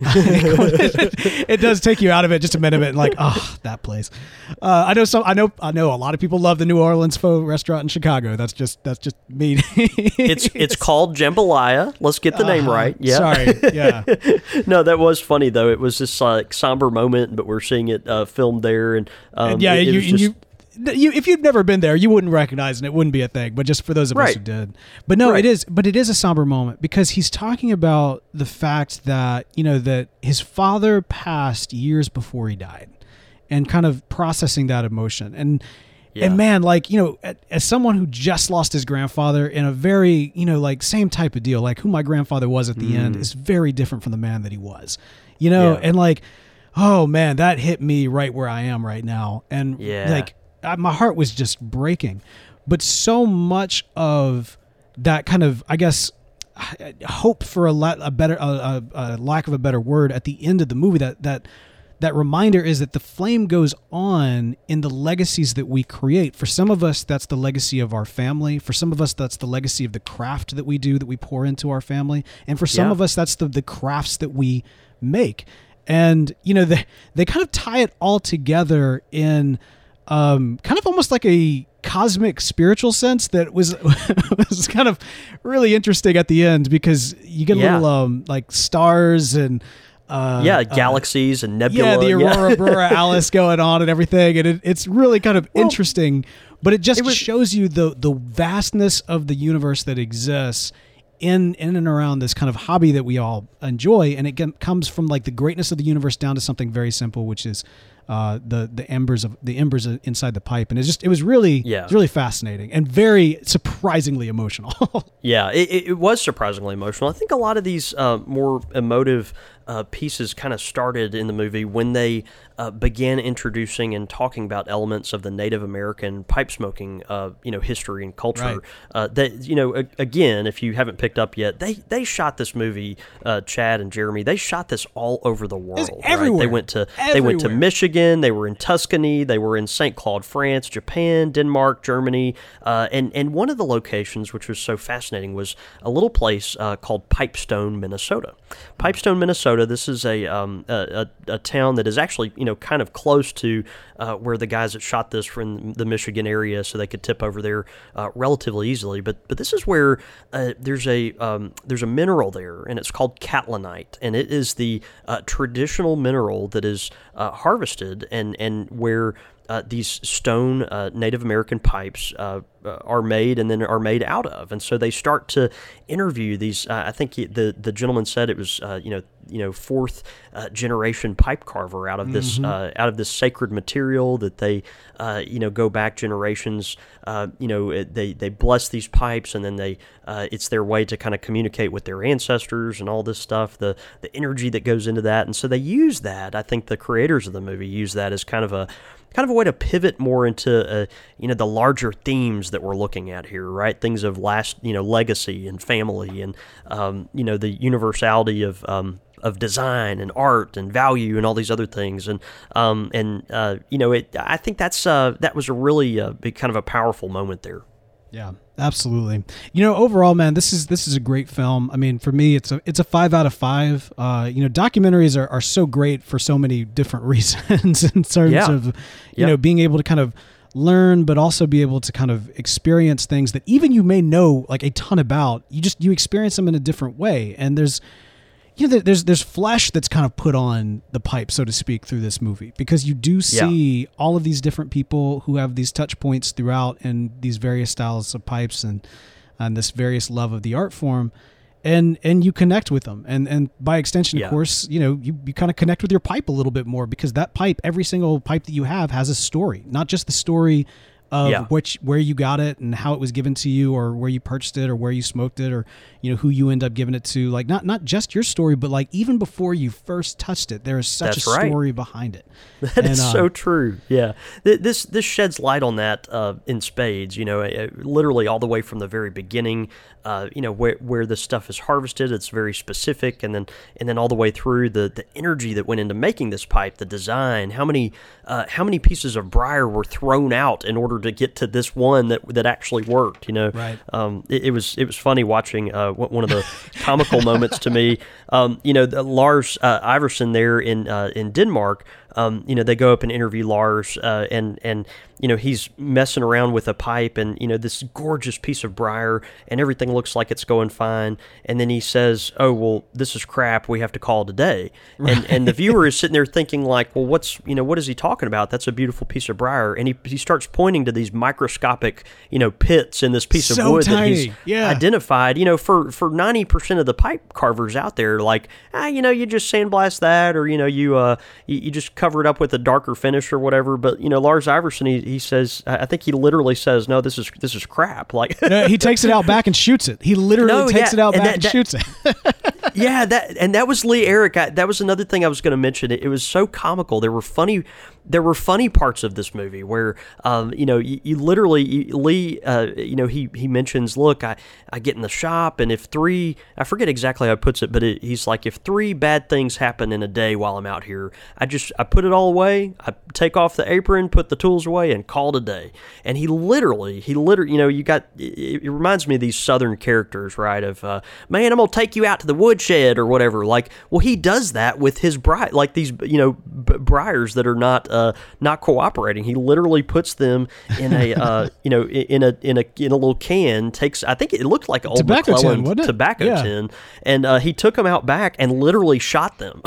it, it does take you out of it just a minute, and like, oh, that place. Uh, I know some, I know, I know a lot of people love the New Orleans faux restaurant in Chicago. That's just, that's just me. it's it's called Jambalaya. Let's get the uh-huh. name right. Yeah. Sorry. Yeah. No, that was funny though. It was this like somber moment, but we're seeing it uh, filmed there, and, um, and yeah, it, it you, was just, you. You, if you've never been there, you wouldn't recognize and it wouldn't be a thing. But just for those of right. us who did, but no, right. it is. But it is a somber moment because he's talking about the fact that you know that his father passed years before he died, and kind of processing that emotion. And yeah. and man, like you know, as someone who just lost his grandfather in a very you know like same type of deal, like who my grandfather was at the mm. end is very different from the man that he was, you know, yeah. and like, oh man, that hit me right where I am right now, and yeah. like. My heart was just breaking, but so much of that kind of, I guess, hope for a, la- a better, a, a, a lack of a better word at the end of the movie, that, that, that reminder is that the flame goes on in the legacies that we create. For some of us, that's the legacy of our family. For some of us, that's the legacy of the craft that we do, that we pour into our family. And for some yeah. of us, that's the, the crafts that we make. And, you know, they, they kind of tie it all together in, Um, kind of almost like a cosmic spiritual sense that was was kind of really interesting at the end because you get a yeah. little um, like stars and uh, yeah galaxies uh, and nebula. Yeah, the Aurora yeah. Borealis going on and everything, and it, it's really kind of well, interesting. But it just it was, shows you the the vastness of the universe that exists in in and around this kind of hobby that we all enjoy, and it comes from like the greatness of the universe down to something very simple, which is uh, the the embers of the embers inside the pipe, and it just it was really yeah. it was really fascinating and very surprisingly emotional. yeah, it, it was surprisingly emotional. I think a lot of these uh, more emotive uh, pieces kind of started in the movie when they uh, began introducing and talking about elements of the Native American pipe smoking, uh, you know, history and culture. Right. Uh, that you know, a, again, if you haven't picked up yet, they they shot this movie. Uh, Chad and Jeremy, they shot this all over the world. It's everywhere. Right? They went to everywhere. they went to Michigan. They were in Tuscany. They were in Saint Claude, France, Japan, Denmark, Germany, uh, and and one of the locations, which was so fascinating, was a little place uh, called Pipestone, Minnesota. Pipestone, Minnesota. This is a, um, a, a a town that is actually you know kind of close to uh, where the guys that shot this were in the Michigan area, so they could tip over there uh, relatively easily. But but this is where uh, there's a um, there's a mineral there, and it's called catlinite, and it is the uh, traditional mineral that is uh, harvested and and where uh, these stone uh, Native American pipes uh, uh, are made and then are made out of. And so they start to interview these. Uh, I think he, the the gentleman said it was uh, you know you know fourth uh, generation pipe carver out of this Mm-hmm. uh, out of this sacred material that they uh, you know go back generations. Uh, you know it, they they bless these pipes and then they uh, it's their way to kind of communicate with their ancestors and all this stuff. The the energy that goes into that, and so they use that. I think the creators of the movie use that as kind of a kind of a way to pivot more into uh, you know the larger themes that we're looking at here, right? Things of last you know legacy and family and um, you know the universality of um, of design and art and value and all these other things, and um, and uh, you know it. I think that's uh, that was a really uh, big kind of a powerful moment there. Yeah, absolutely. You know, overall, man, this is this is a great film. I mean, for me, it's a it's a five out of five. Uh, you know, documentaries are, are so great for so many different reasons in terms Yeah. of, you Yeah. know, being able to kind of learn, but also be able to kind of experience things that even you may know like a ton about. You just you experience them in a different way, and there's. You know, there's there's flesh that's kind of put on the pipe, so to speak, through this movie, because you do see yeah. all of these different people who have these touch points throughout and these various styles of pipes and and this various love of the art form, and and you connect with them, and and by extension, yeah. of course, you know, you, you kind of connect with your pipe a little bit more, because that pipe, every single pipe that you have, has a story, not just the story of yeah. which where you got it and how it was given to you, or where you purchased it, or where you smoked it, or you know who you end up giving it to. Like not not just your story, but like even before you first touched it, there is such That's a right. story behind it. That and, is uh, so true. Yeah, Th- this this sheds light on that uh, in spades. You know, uh, literally all the way from the very beginning. Uh, you know where where the stuff is harvested, it's very specific, and then and then all the way through the the energy that went into making this pipe, the design, how many uh, how many pieces of briar were thrown out in order to get to this one that that actually worked. You know, Right. Um, it, it was it was funny watching uh, one of the comical moments to me. Um, you know, the Lars uh, Iverson there in uh, in Denmark. Um, you know, they go up and interview Lars, uh, and and you know he's messing around with a pipe, and you know this gorgeous piece of briar, and everything looks like it's going fine, and then he says, "Oh well, this is crap. We have to call it a day." Right. And and the viewer is sitting there thinking like, "Well, what's you know what is he talking about? That's a beautiful piece of briar," and he he starts pointing to these microscopic you know pits in this piece So of wood tiny. that he's Yeah. identified. You know, for for ninety percent of the pipe carvers out there, like ah, you know, you just sandblast that, or you know, you uh, you, you just cover it up with a darker finish or whatever. But you know, Lars Iverson, he, he says, I think he literally says, no, this is this is crap. Like no, he takes it out back and shoots it. He literally No, takes yeah, it out and back that- and that- shoots it. yeah, that and that was Lee Eric. I, that was another thing I was going to mention. It, it was so comical. There were funny, there were funny parts of this movie where, um, you know, you, you literally you, Lee, uh, you know, he he mentions, look, I, I get in the shop, and if three, I forget exactly how he puts it, but it, he's like, if three bad things happen in a day while I'm out here, I just I put it all away, I take off the apron, put the tools away, and call it a day. And he literally, he literally, you know, you got. It, it reminds me of these Southern characters, right? Of uh, man, I'm gonna take you out to the woodshed or whatever. Like, well, he does that with his bride, like these, you know, b- briars that are not uh, not cooperating. He literally puts them in a, uh, you know, in a in a in a little can. Takes, I think it looked like an old Tobacco McClellan tin, wasn't it? tobacco Yeah. tin, and uh, he took them out back and literally shot them.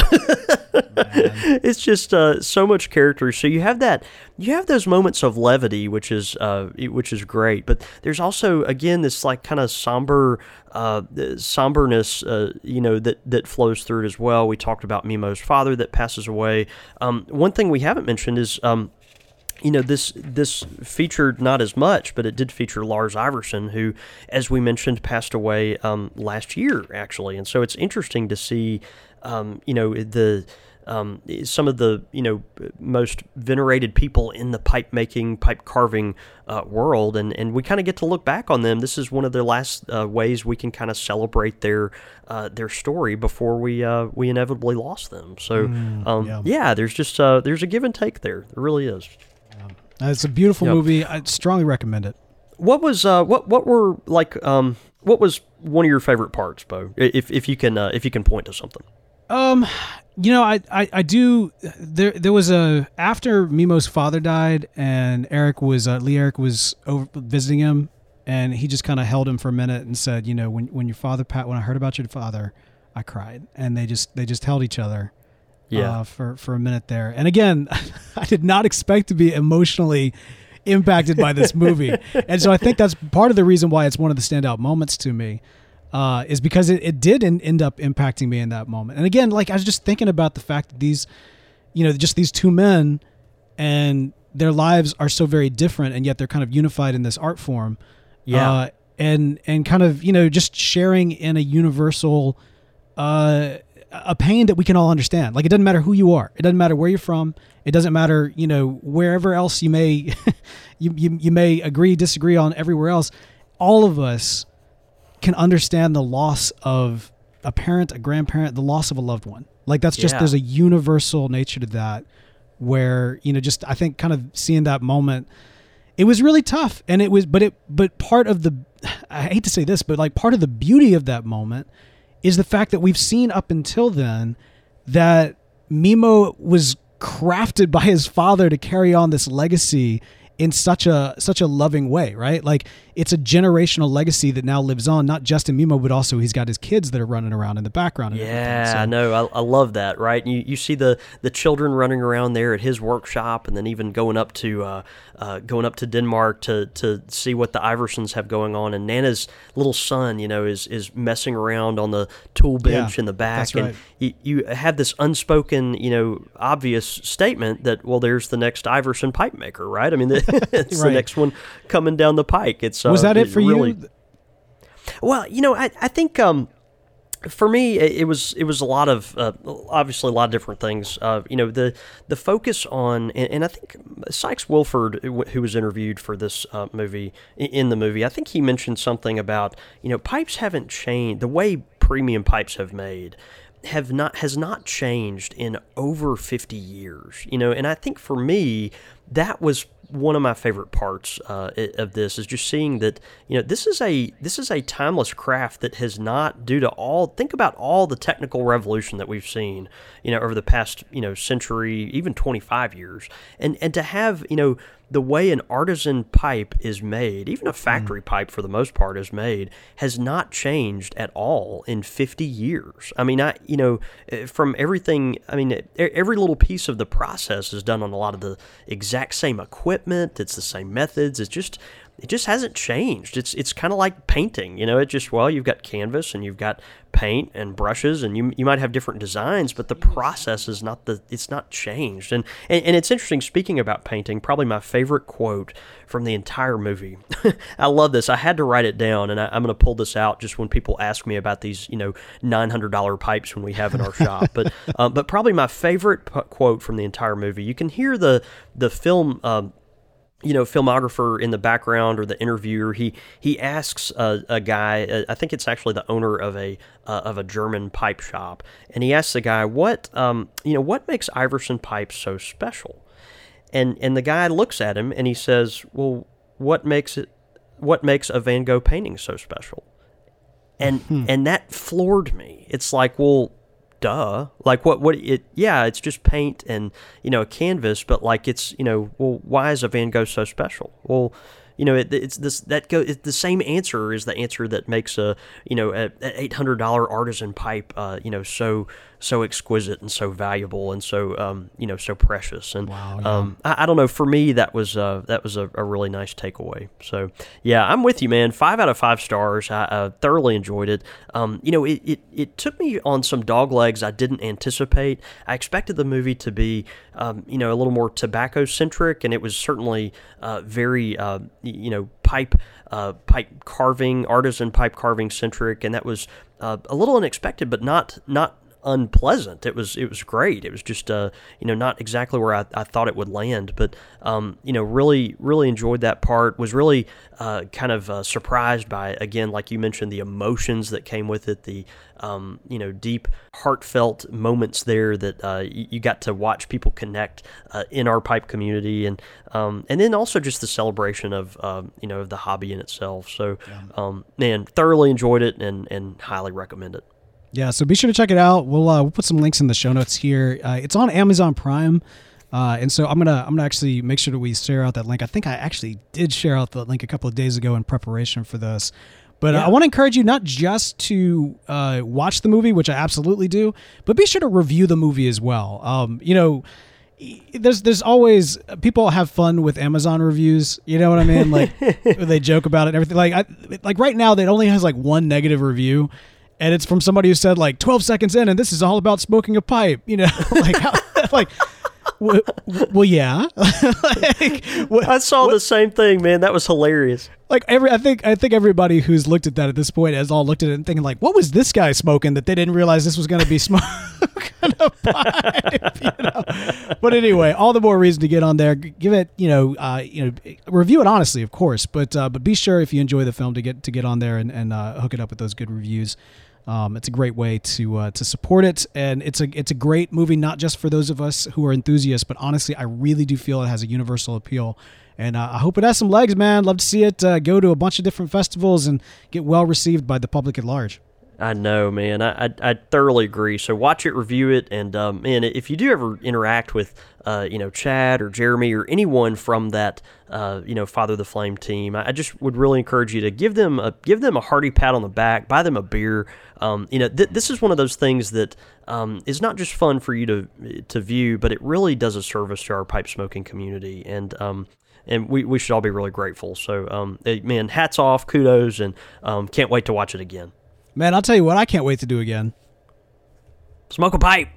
It's just uh, so much character. So you have that, you have those moments of levity, which is uh, which is great. But there's also again this like kind of somber uh, somberness, uh, you know, that that flows through it as well. We talked about Mimo's father that passes away. Um, one thing we haven't mentioned is. Um, You know, this this featured not as much, but it did feature Lars Iverson, who, as we mentioned, passed away um, last year, actually. And so it's interesting to see, um, you know, the um, some of the, you know, most venerated people in the pipe making, pipe carving uh, world. And, and we kind of get to look back on them. This is one of the last uh, ways we can kind of celebrate their uh, their story before we uh, we inevitably lost them. So, Mm, um, yeah. yeah, there's just uh, there's a give and take there. There really is. Uh, it's a beautiful Yep. movie. I strongly recommend it. What was uh what what were like um what was one of your favorite parts, Bo? If if you can uh, if you can point to something. Um, you know, I, I, I do. There there was a after Mimo's father died, and Eric was uh, Lee Eric was over visiting him, and he just kind of held him for a minute and said, you know, when when your father Pat when I heard about your father, I cried, and they just they just held each other, Yeah. Uh, for for a minute there, and again, I did not expect to be emotionally impacted by this movie, and so I think that's part of the reason why it's one of the standout moments to me, uh, is because it, it did in, end up impacting me in that moment. And again, like I was just thinking about the fact that these, you know, just these two men, and their lives are so very different, and yet they're kind of unified in this art form. Yeah. Uh, and and kind of, you know, just sharing in a universal. Uh, a pain that we can all understand. Like, it doesn't matter who you are. It doesn't matter where you're from. It doesn't matter, you know, wherever else you may, you, you, you may agree, disagree on everywhere else. All of us can understand the loss of a parent, a grandparent, the loss of a loved one. Like, that's just, yeah. there's a universal nature to that where, you know, just, I think kind of seeing that moment, it was really tough. And it was, but it, but part of the, I hate to say this, but like part of the beauty of that moment is the fact that we've seen up until then that Mimo was crafted by his father to carry on this legacy in such a such a loving way, right? Like, it's a generational legacy that now lives on, not just in Mimo, but also he's got his kids that are running around in the background. And yeah, so, I know. I, I love that, right? You you see the, the children running around there at his workshop, and then even going up to uh, uh, going up to Denmark to to see what the Iversons have going on. And Nana's little son, you know, is is messing around on the tool bench yeah, in the back, that's and right. you, you have this unspoken, you know, obvious statement that, well, there's the next Iverson pipe maker, right? I mean, the, it's right. the next one coming down the pike. It's uh, was that it for really, you? Well, you know, I I think um, for me it, it was it was a lot of uh, obviously a lot of different things. Uh, you know, the the focus on and, and I think Sykes Wilford, who was interviewed for this uh, movie in the movie, I think he mentioned something about, you know, pipes haven't changed. The way premium pipes have made have not has not changed in over fifty years. You know, and I think for me that was one of my favorite parts uh, of this, is just seeing that, you know, this is a this is a timeless craft that has not, due to all, think about all the technical revolution that we've seen, you know, over the past, you know, century, even twenty-five years, and and to have, you know, the way an artisan pipe is made, even a factory mm. pipe for the most part is made, has not changed at all in fifty years. I mean, I, you know, from everything, I mean, every little piece of the process is done on a lot of the exact same equipment. It's the same methods. It's just, it just hasn't changed. It's it's kind of like painting, you know. It just, well, you've got canvas and you've got paint and brushes, and you you might have different designs, but the process is not the it's not changed. And and, and it's interesting, speaking about painting, probably my favorite quote from the entire movie. I love this. I had to write it down, and I, I'm going to pull this out just when people ask me about these, you know, nine hundred dollars pipes when we have in our shop. But um, but probably my favorite p- quote from the entire movie. You can hear the the film. Um, you know, filmographer in the background, or the interviewer, he he asks a, a guy, uh, I think it's actually the owner of a uh, of a German pipe shop, and he asks the guy, what um you know what makes Iverson pipes so special? And and the guy looks at him and he says, well, what makes it what makes a Van Gogh painting so special? And hmm. and that floored me. It's like, well, duh. Like, what, what, it, yeah, it's just paint and, you know, a canvas, but like, it's, you know, well, why is a Van Gogh so special? Well, you know, it, it's this, that go, it's the same answer is the answer that makes a, you know, a, a eight hundred dollars artisan pipe, uh, you know, so, so exquisite and so valuable and so, um, you know, so precious. And, wow, yeah. um, I, I don't know, for me, that was, uh, that was a, a really nice takeaway. So yeah, I'm with you, man. Five out of five stars. I uh, thoroughly enjoyed it. Um, you know, it, it, it took me on some dog legs I didn't anticipate. I expected the movie to be, um, you know, a little more tobacco centric, and it was certainly, uh, very, uh, you know, pipe, uh, pipe carving, artisan pipe carving centric. And that was, uh, a little unexpected, but not, not, unpleasant. It was it was great. It was just uh you know not exactly where I, I thought it would land, but um you know really really enjoyed that part. Was really uh kind of uh, surprised by, again, like you mentioned, the emotions that came with it, the um you know deep heartfelt moments there that uh you, you got to watch people connect uh, in our pipe community, and um and then also just the celebration of um you know of the hobby in itself. So yeah. um man, thoroughly enjoyed it and and highly recommend it. Yeah, so be sure to check it out. We'll uh, we'll put some links in the show notes here. Uh, it's on Amazon Prime, uh, and so I'm gonna I'm gonna actually make sure that we share out that link. I think I actually did share out the link a couple of days ago in preparation for this. But Yeah. uh, I want to encourage you not just to uh, watch the movie, which I absolutely do, but be sure to review the movie as well. Um, you know, there's there's always people have fun with Amazon reviews. You know what I mean? Like they joke about it and everything. Like I, like right now, it only has like one negative review, and it's from somebody who said like twelve seconds in, and this is all about smoking a pipe. You know, like how, like. Well, well, yeah. like, what, I saw what, the same thing, man. That was hilarious. Like every, I think, I think everybody who's looked at that at this point has all looked at it and thinking, like, what was this guy smoking that they didn't realize this was going to be smoking a pipe? You know? But anyway, all the more reason to get on there. Give it, you know, uh, you know, review it honestly, of course, but uh, but be sure if you enjoy the film to get to get on there and and uh, hook it up with those good reviews. Um, it's a great way to uh, to support it, and it's a it's a great movie not just for those of us who are enthusiasts, but honestly, I really do feel it has a universal appeal, and uh, I hope it has some legs, man. Love to see it uh, go to a bunch of different festivals and get well received by the public at large. I know, man. I, I I thoroughly agree. So watch it, review it, and um, man, if you do ever interact with, uh, you know, Chad or Jeremy or anyone from that, uh, you know, Father the Flame team, I just would really encourage you to give them a give them a hearty pat on the back, buy them a beer. Um, you know, th- this is one of those things that um, is not just fun for you to to view, but it really does a service to our pipe smoking community, and um, and we, we should all be really grateful. So, um, man, hats off, kudos, and um, can't wait to watch it again. Man, I'll tell you what, I can't wait to do again. Smoke a pipe.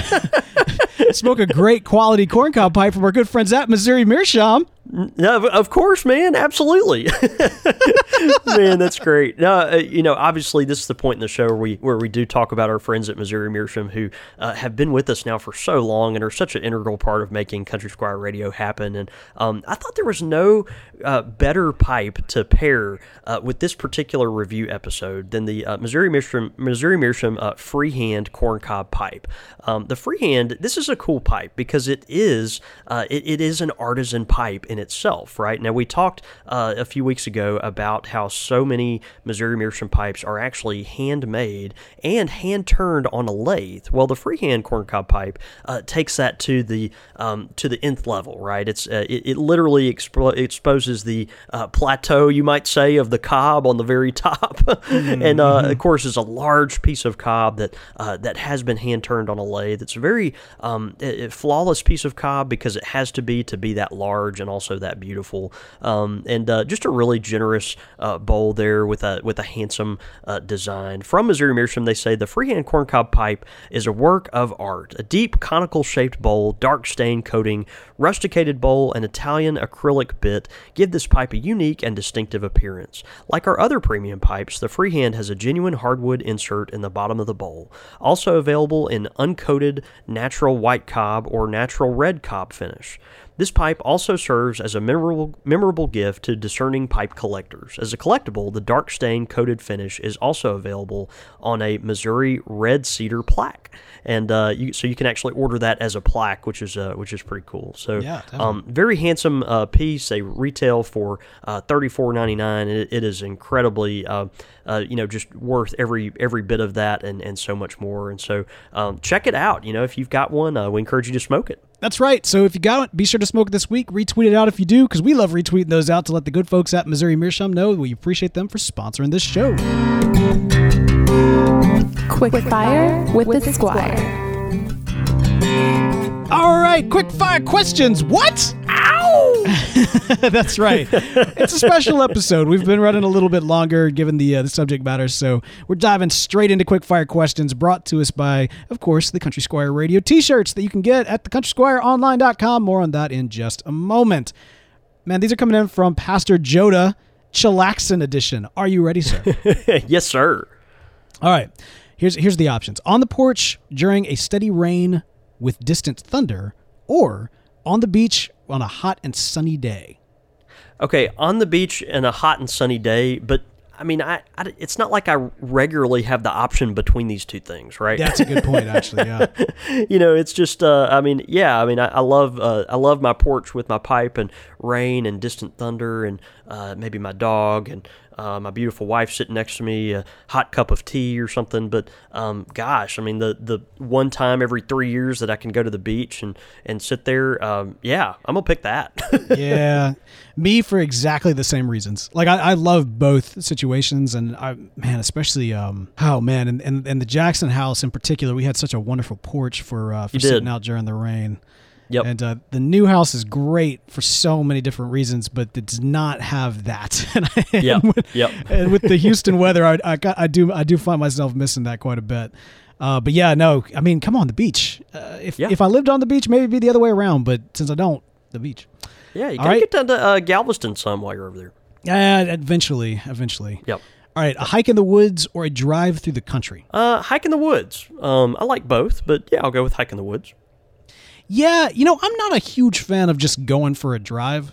Smoke a great quality corncob pipe from our good friends at Missouri Meerschaum. No, of course, man. Absolutely. Man, that's great. No, uh, you know, obviously this is the point in the show where we where we do talk about our friends at Missouri Meerschaum who uh, have been with us now for so long and are such an integral part of making Country Squire Radio happen. And um, I thought there was no uh, better pipe to pair uh, with this particular review episode than the uh, Missouri Meerschaum, Missouri Meerschaum uh, Freehand Corncob Pipe. Um, the Freehand, this is a cool pipe because it is uh, it, it is an artisan pipe in itself, right? Now, we talked uh, a few weeks ago about how so many Missouri Meerschaum pipes are actually handmade and hand-turned on a lathe. Well, the freehand corncob pipe uh, takes that to the um, to the nth level, right? It's uh, it, it literally expo- exposes the uh, plateau, you might say, of the cob on the very top, mm-hmm. and uh, of course, it's a large piece of cob that uh, that has been hand-turned on a lathe. It's a very um, a, a flawless piece of cob because it has to be to be that large and also that beautiful, um, and uh, just a really generous uh, bowl there with a with a handsome uh, design. From Missouri Meerschaum, they say the freehand corncob pipe is a work of art. A deep conical shaped bowl, dark stain coating, rusticated bowl, and Italian acrylic bit give this pipe a unique and distinctive appearance. Like our other premium pipes, the freehand has a genuine hardwood insert in the bottom of the bowl. Also available in uncoated natural white cob or natural red cob finish. This pipe also serves as a memorable memorable gift to discerning pipe collectors. As a collectible, the dark stain coated finish is also available on a Missouri red cedar plaque, and uh, you, so you can actually order that as a plaque, which is uh, which is pretty cool. So, yeah, um, very handsome uh, piece. They retail for uh, thirty-four ninety-nine. It, it is incredibly, uh, uh, you know, just worth every every bit of that, and, and so much more. And so, um, check it out. You know, if you've got one, uh, we encourage you to smoke it. That's right. So if you got it, be sure to smoke it this week. Retweet it out if you do, because we love retweeting those out to let the good folks at Missouri Meerschaum know we appreciate them for sponsoring this show. Quick, Quick Fire with, with the Squire. All right, quick fire questions. What? Ow! That's right. It's a special episode. We've been running a little bit longer given the uh, the subject matter, so we're diving straight into quick fire questions brought to us by, of course, the Country Squire Radio t-shirts that you can get at the country squire online dot com. More on that in just a moment. Man, these are coming in from Pastor Joda, Chillaxin edition. Are you ready, sir? Yes, sir. All right. Here's here's the options. On the porch during a steady rain with distant thunder, or on the beach on a hot and sunny day. Okay, on the beach in a hot and sunny day, but I mean, I, I it's not like I regularly have the option between these two things, right? That's a good point, actually. Yeah. You know, it's just, uh, I mean, yeah, I mean, I, I love, uh, I love my porch with my pipe and rain and distant thunder and uh, maybe my dog and uh, my beautiful wife sitting next to me, a hot cup of tea or something. But um, gosh, I mean, the the one time every three years that I can go to the beach and and sit there, um, yeah, I'm gonna pick that. Yeah, me for exactly the same reasons. Like I, I love both situations, and I man, especially um, oh man, and, and and the Jackson house in particular, we had such a wonderful porch for uh, for You sitting did. out during the rain. Yep. And uh, the new house is great for so many different reasons, but it does not have that. and I, Yep. and with, Yep. and with the Houston weather, I, I, got- I do I do find myself missing that quite a bit. Uh, but yeah, no, I mean, come on, the beach. Uh, if Yeah. if I lived on the beach, maybe it'd be the other way around. But since I don't, the beach. Yeah, you All gotta right. get down to uh, Galveston some while you're over there. Yeah, eventually, eventually. Yep. All right, a hike in the woods or a drive through the country. Uh, hike in the woods. Um, I like both, but yeah, I'll go with hike in the woods. Yeah, you know, I'm not a huge fan of just going for a drive.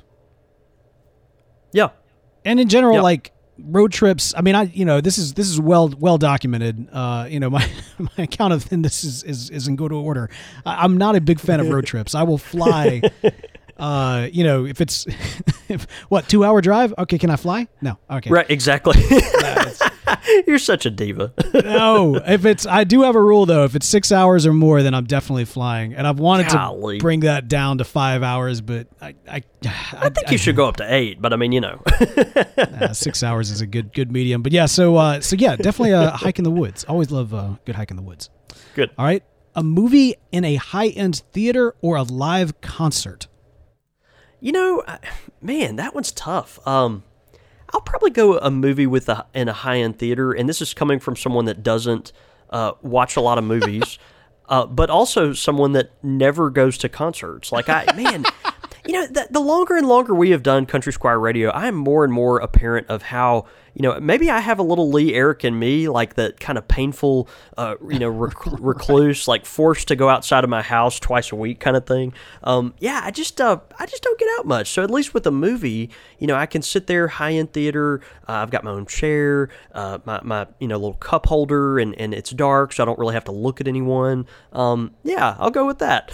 Yeah. And in general, Yep. like road trips. I mean, I you know this is this is well well documented. Uh, you know, my my account of this is is, is in good order. I, I'm not a big fan of road trips. I will fly. Uh, you know, if it's if, what two hour drive? Okay, can I fly? No. Okay. Right. Exactly. You're such a diva. No, if it's, I do have a rule though. If it's six hours or more, then I'm definitely flying. And I've wanted Golly. to bring that down to five hours, but I, I, I think you should go up to eight, but I mean, you know. uh, six hours is a good, good medium. But yeah, so, uh, so yeah, definitely a hike in the woods. Always love a good hike in the woods. Good. All right, a movie in a high end theater or a live concert. You know, I- man, that one's tough. Um, I'll probably go a movie with a in a high end theater, and this is coming from someone that doesn't uh, watch a lot of movies, uh, but also someone that never goes to concerts. Like I, man, you know, the, the longer and longer we have done Country Squire Radio, I am more and more a parent of how, you know, maybe I have a little Lee Eric in me, like that kind of painful, uh, you know, rec- recluse, like forced to go outside of my house twice a week kind of thing. Um, yeah, I just, uh, I just don't get out much. So at least with a movie, you know, I can sit there, high end theater. Uh, I've got my own chair, uh, my, my, you know, little cup holder, and, and it's dark, so I don't really have to look at anyone. Um, yeah, I'll go with that.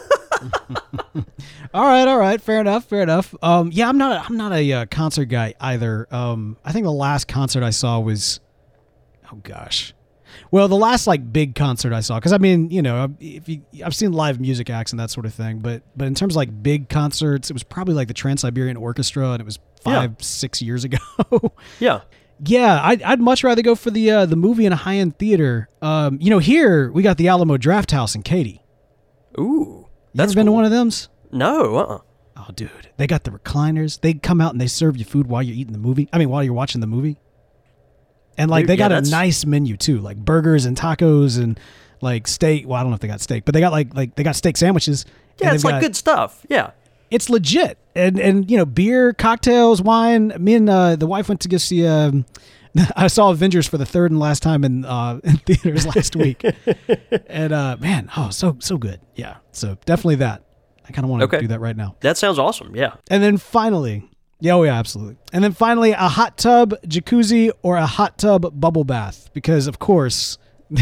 All right, all right, fair enough, fair enough. Um, yeah, I'm not, a, I'm not a uh, concert guy either. Um, I think the last concert I saw was, oh gosh, well, the last like big concert I saw, because I mean, you know, if you, I've seen live music acts and that sort of thing, but but in terms of like big concerts, it was probably like the Trans-Siberian Orchestra, and it was five, Yeah. six years ago. Yeah. Yeah, I'd, I'd much rather go for the uh, the movie in a high end theater. Um, you know, here we got the Alamo Draft House in Katy. Ooh. You That's ever been to cool. one of them's? No, uh-uh. Oh, dude, they got the recliners. They come out and they serve you food while you're eating the movie. I mean, while you're watching the movie. And like Dude, they yeah, got a that's- nice menu too, like burgers and tacos and like steak. Well, I don't know if they got steak, but they got like like they got steak sandwiches. Yeah, and it's they've like got- good stuff. Yeah. It's legit, and and you know, beer, cocktails, wine. Me and uh, the wife went to go see. Um, I saw Avengers for the third and last time in uh, in theaters last week, and uh, man, oh, so so good. Yeah, so definitely that. I kind of want to Okay. do that right now. That sounds awesome. Yeah. And then finally, yeah, oh yeah, absolutely. And then finally, a hot tub jacuzzi or a hot tub bubble bath, because of course.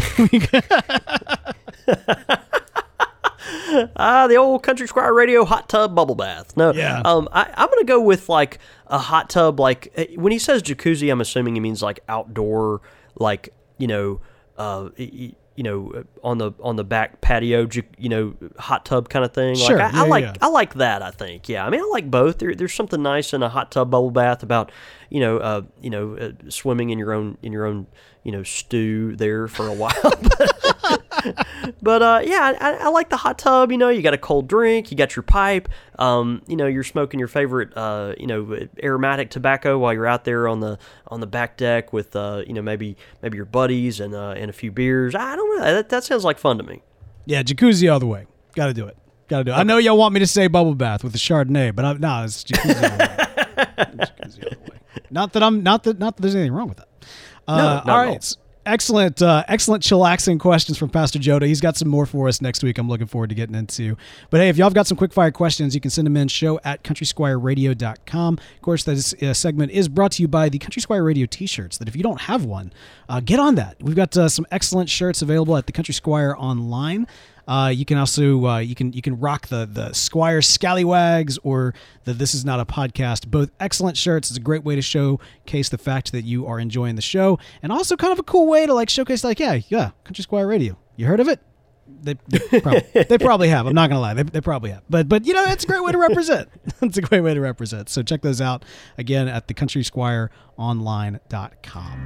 Ah, the old Country Squire Radio hot tub bubble bath. No, Yeah. Um, I, I'm gonna go with like a hot tub. Like eh, when he says jacuzzi, I'm assuming he means like outdoor, like you know, uh, y- y- you know, on the on the back patio, ju- you know, hot tub kind of thing. Sure, Like I, yeah, I like yeah. I like that. I think. Yeah. I mean, I like both. There, there's something nice in a hot tub bubble bath about you know, uh, you know, uh, swimming in your own in your own you know stew there for a while. But uh, yeah, I, I like the hot tub. You know, you got a cold drink, you got your pipe. Um, you know, you're smoking your favorite, uh, you know, aromatic tobacco while you're out there on the on the back deck with, uh, you know, maybe maybe your buddies and uh, and a few beers. I don't know. That, that sounds like fun to me. Yeah, jacuzzi all the way. Got to do it. Got to do it. I know y'all want me to say bubble bath with the Chardonnay, but I, no, it's jacuzzi all the way. Jacuzzi all the way. Not that I'm not that not that there's anything wrong with that. Uh, No, not all at right. all. Excellent, uh, excellent chillaxing questions from Pastor Joda. He's got some more for us next week. I'm looking forward to getting into. But hey, if y'all have got some quick fire questions, you can send them in show at country squire radio dot com. Of course, this uh, segment is brought to you by the Country Squire Radio t-shirts. That if you don't have one, uh, get on that. We've got uh, some excellent shirts available at the Country Squire online. Uh, you can also uh, you can you can rock the the Squire Scallywags or the This Is Not a Podcast. Both excellent shirts. It's a great way to showcase the fact that you are enjoying the show, and also kind of a cool way to like showcase like yeah yeah Country Squire Radio. You heard of it? They they probably, they probably have. I'm not gonna lie. They, they probably have. But but you know it's a great way to represent. It's a great way to represent. So check those out again at the country squire online dot com.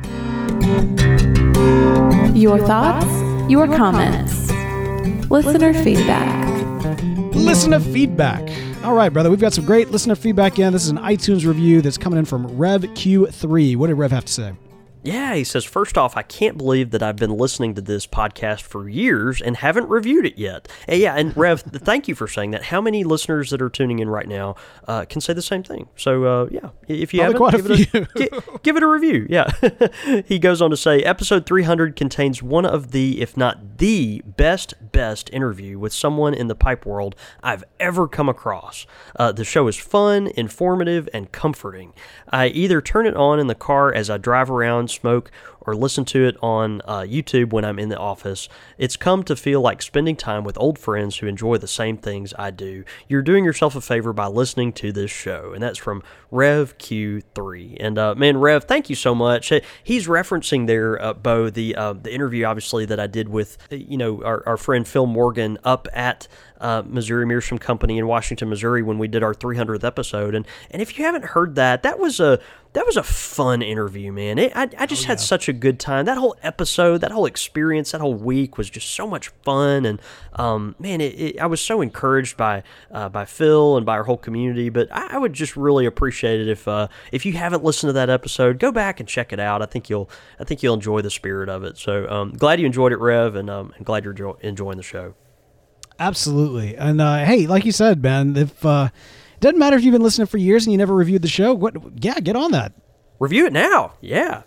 Your thoughts, your comments, listener feedback. Listener feedback. All right, brother. We've got some great listener feedback in. This is an iTunes review that's coming in from Rev Q three. What did Rev have to say? Yeah, he says, first off, I can't believe that I've been listening to this podcast for years and haven't reviewed it yet. And yeah, and Rev, thank you for saying that. How many listeners that are tuning in right now uh, can say the same thing? So, uh, yeah, if you Probably haven't, quite give, a it a, give, give it a review. Yeah. He goes on to say, episode three hundred contains one of the, if not the best, best interview with someone in the pipe world I've ever come across. Uh, the show is fun, informative, and comforting. I either turn it on in the car as I drive around, smoke, or listen to it on uh, YouTube when I'm in the office. It's come to feel like spending time with old friends who enjoy the same things I do. You're doing yourself a favor by listening to this show. And that's from Rev Q three. And uh, man, Rev, thank you so much. He's referencing there, uh, Bo, the uh, the interview obviously that I did with you know our, our friend Phil Morgan up at uh, Missouri Meerschaum Company in Washington, Missouri when we did our three hundredth episode. And and if you haven't heard that, that was a that was a fun interview, man. It, I I just oh, yeah. had such a good time. That whole episode, that whole experience, that whole week was just so much fun. And um, man, it, it, I was so encouraged by uh, by Phil and by our whole community. But I, I would just really appreciate it if uh, if you haven't listened to that episode, go back and check it out. I think you'll I think you'll enjoy the spirit of it. So um, glad you enjoyed it, Rev, and um, I'm glad you're enjoy- enjoying the show. Absolutely. And uh, hey, like you said, man, if uh, it doesn't matter if you've been listening for years and you never reviewed the show, what? Yeah, get on that. Review it now. Yeah.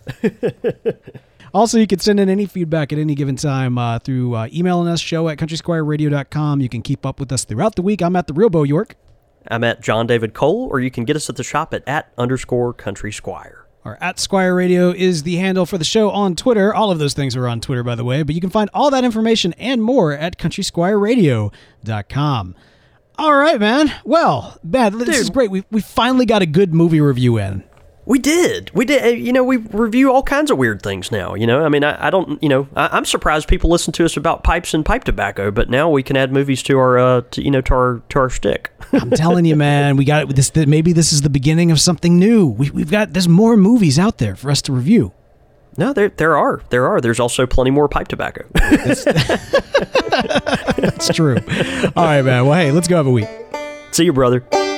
Also, you can send in any feedback at any given time uh, through uh, emailing us, show at country squire radio dot com. You can keep up with us throughout the week. I'm at the Real Bo York. I'm at John David Cole, or you can get us at the shop at at underscore country squire. Or at Squire Radio is the handle for the show on Twitter. All of those things are on Twitter, by the way. But you can find all that information and more at country squire radio dot com. All right, man. Well, man, this Dude. is great. We we finally got a good movie review in. We did. We did. You know, we review all kinds of weird things now. You know, I mean, I, I don't, you know, I, I'm surprised people listen to us about pipes and pipe tobacco, but now we can add movies to our, uh, to, you know, to our, to our shtick. I'm telling you, man, we got it. This, maybe this is the beginning of something new. We, we've got, there's more movies out there for us to review. No, there, there are. There are. There's also plenty more pipe tobacco. That's, that's true. All right, man. Well, hey, let's go have a week. See you, brother.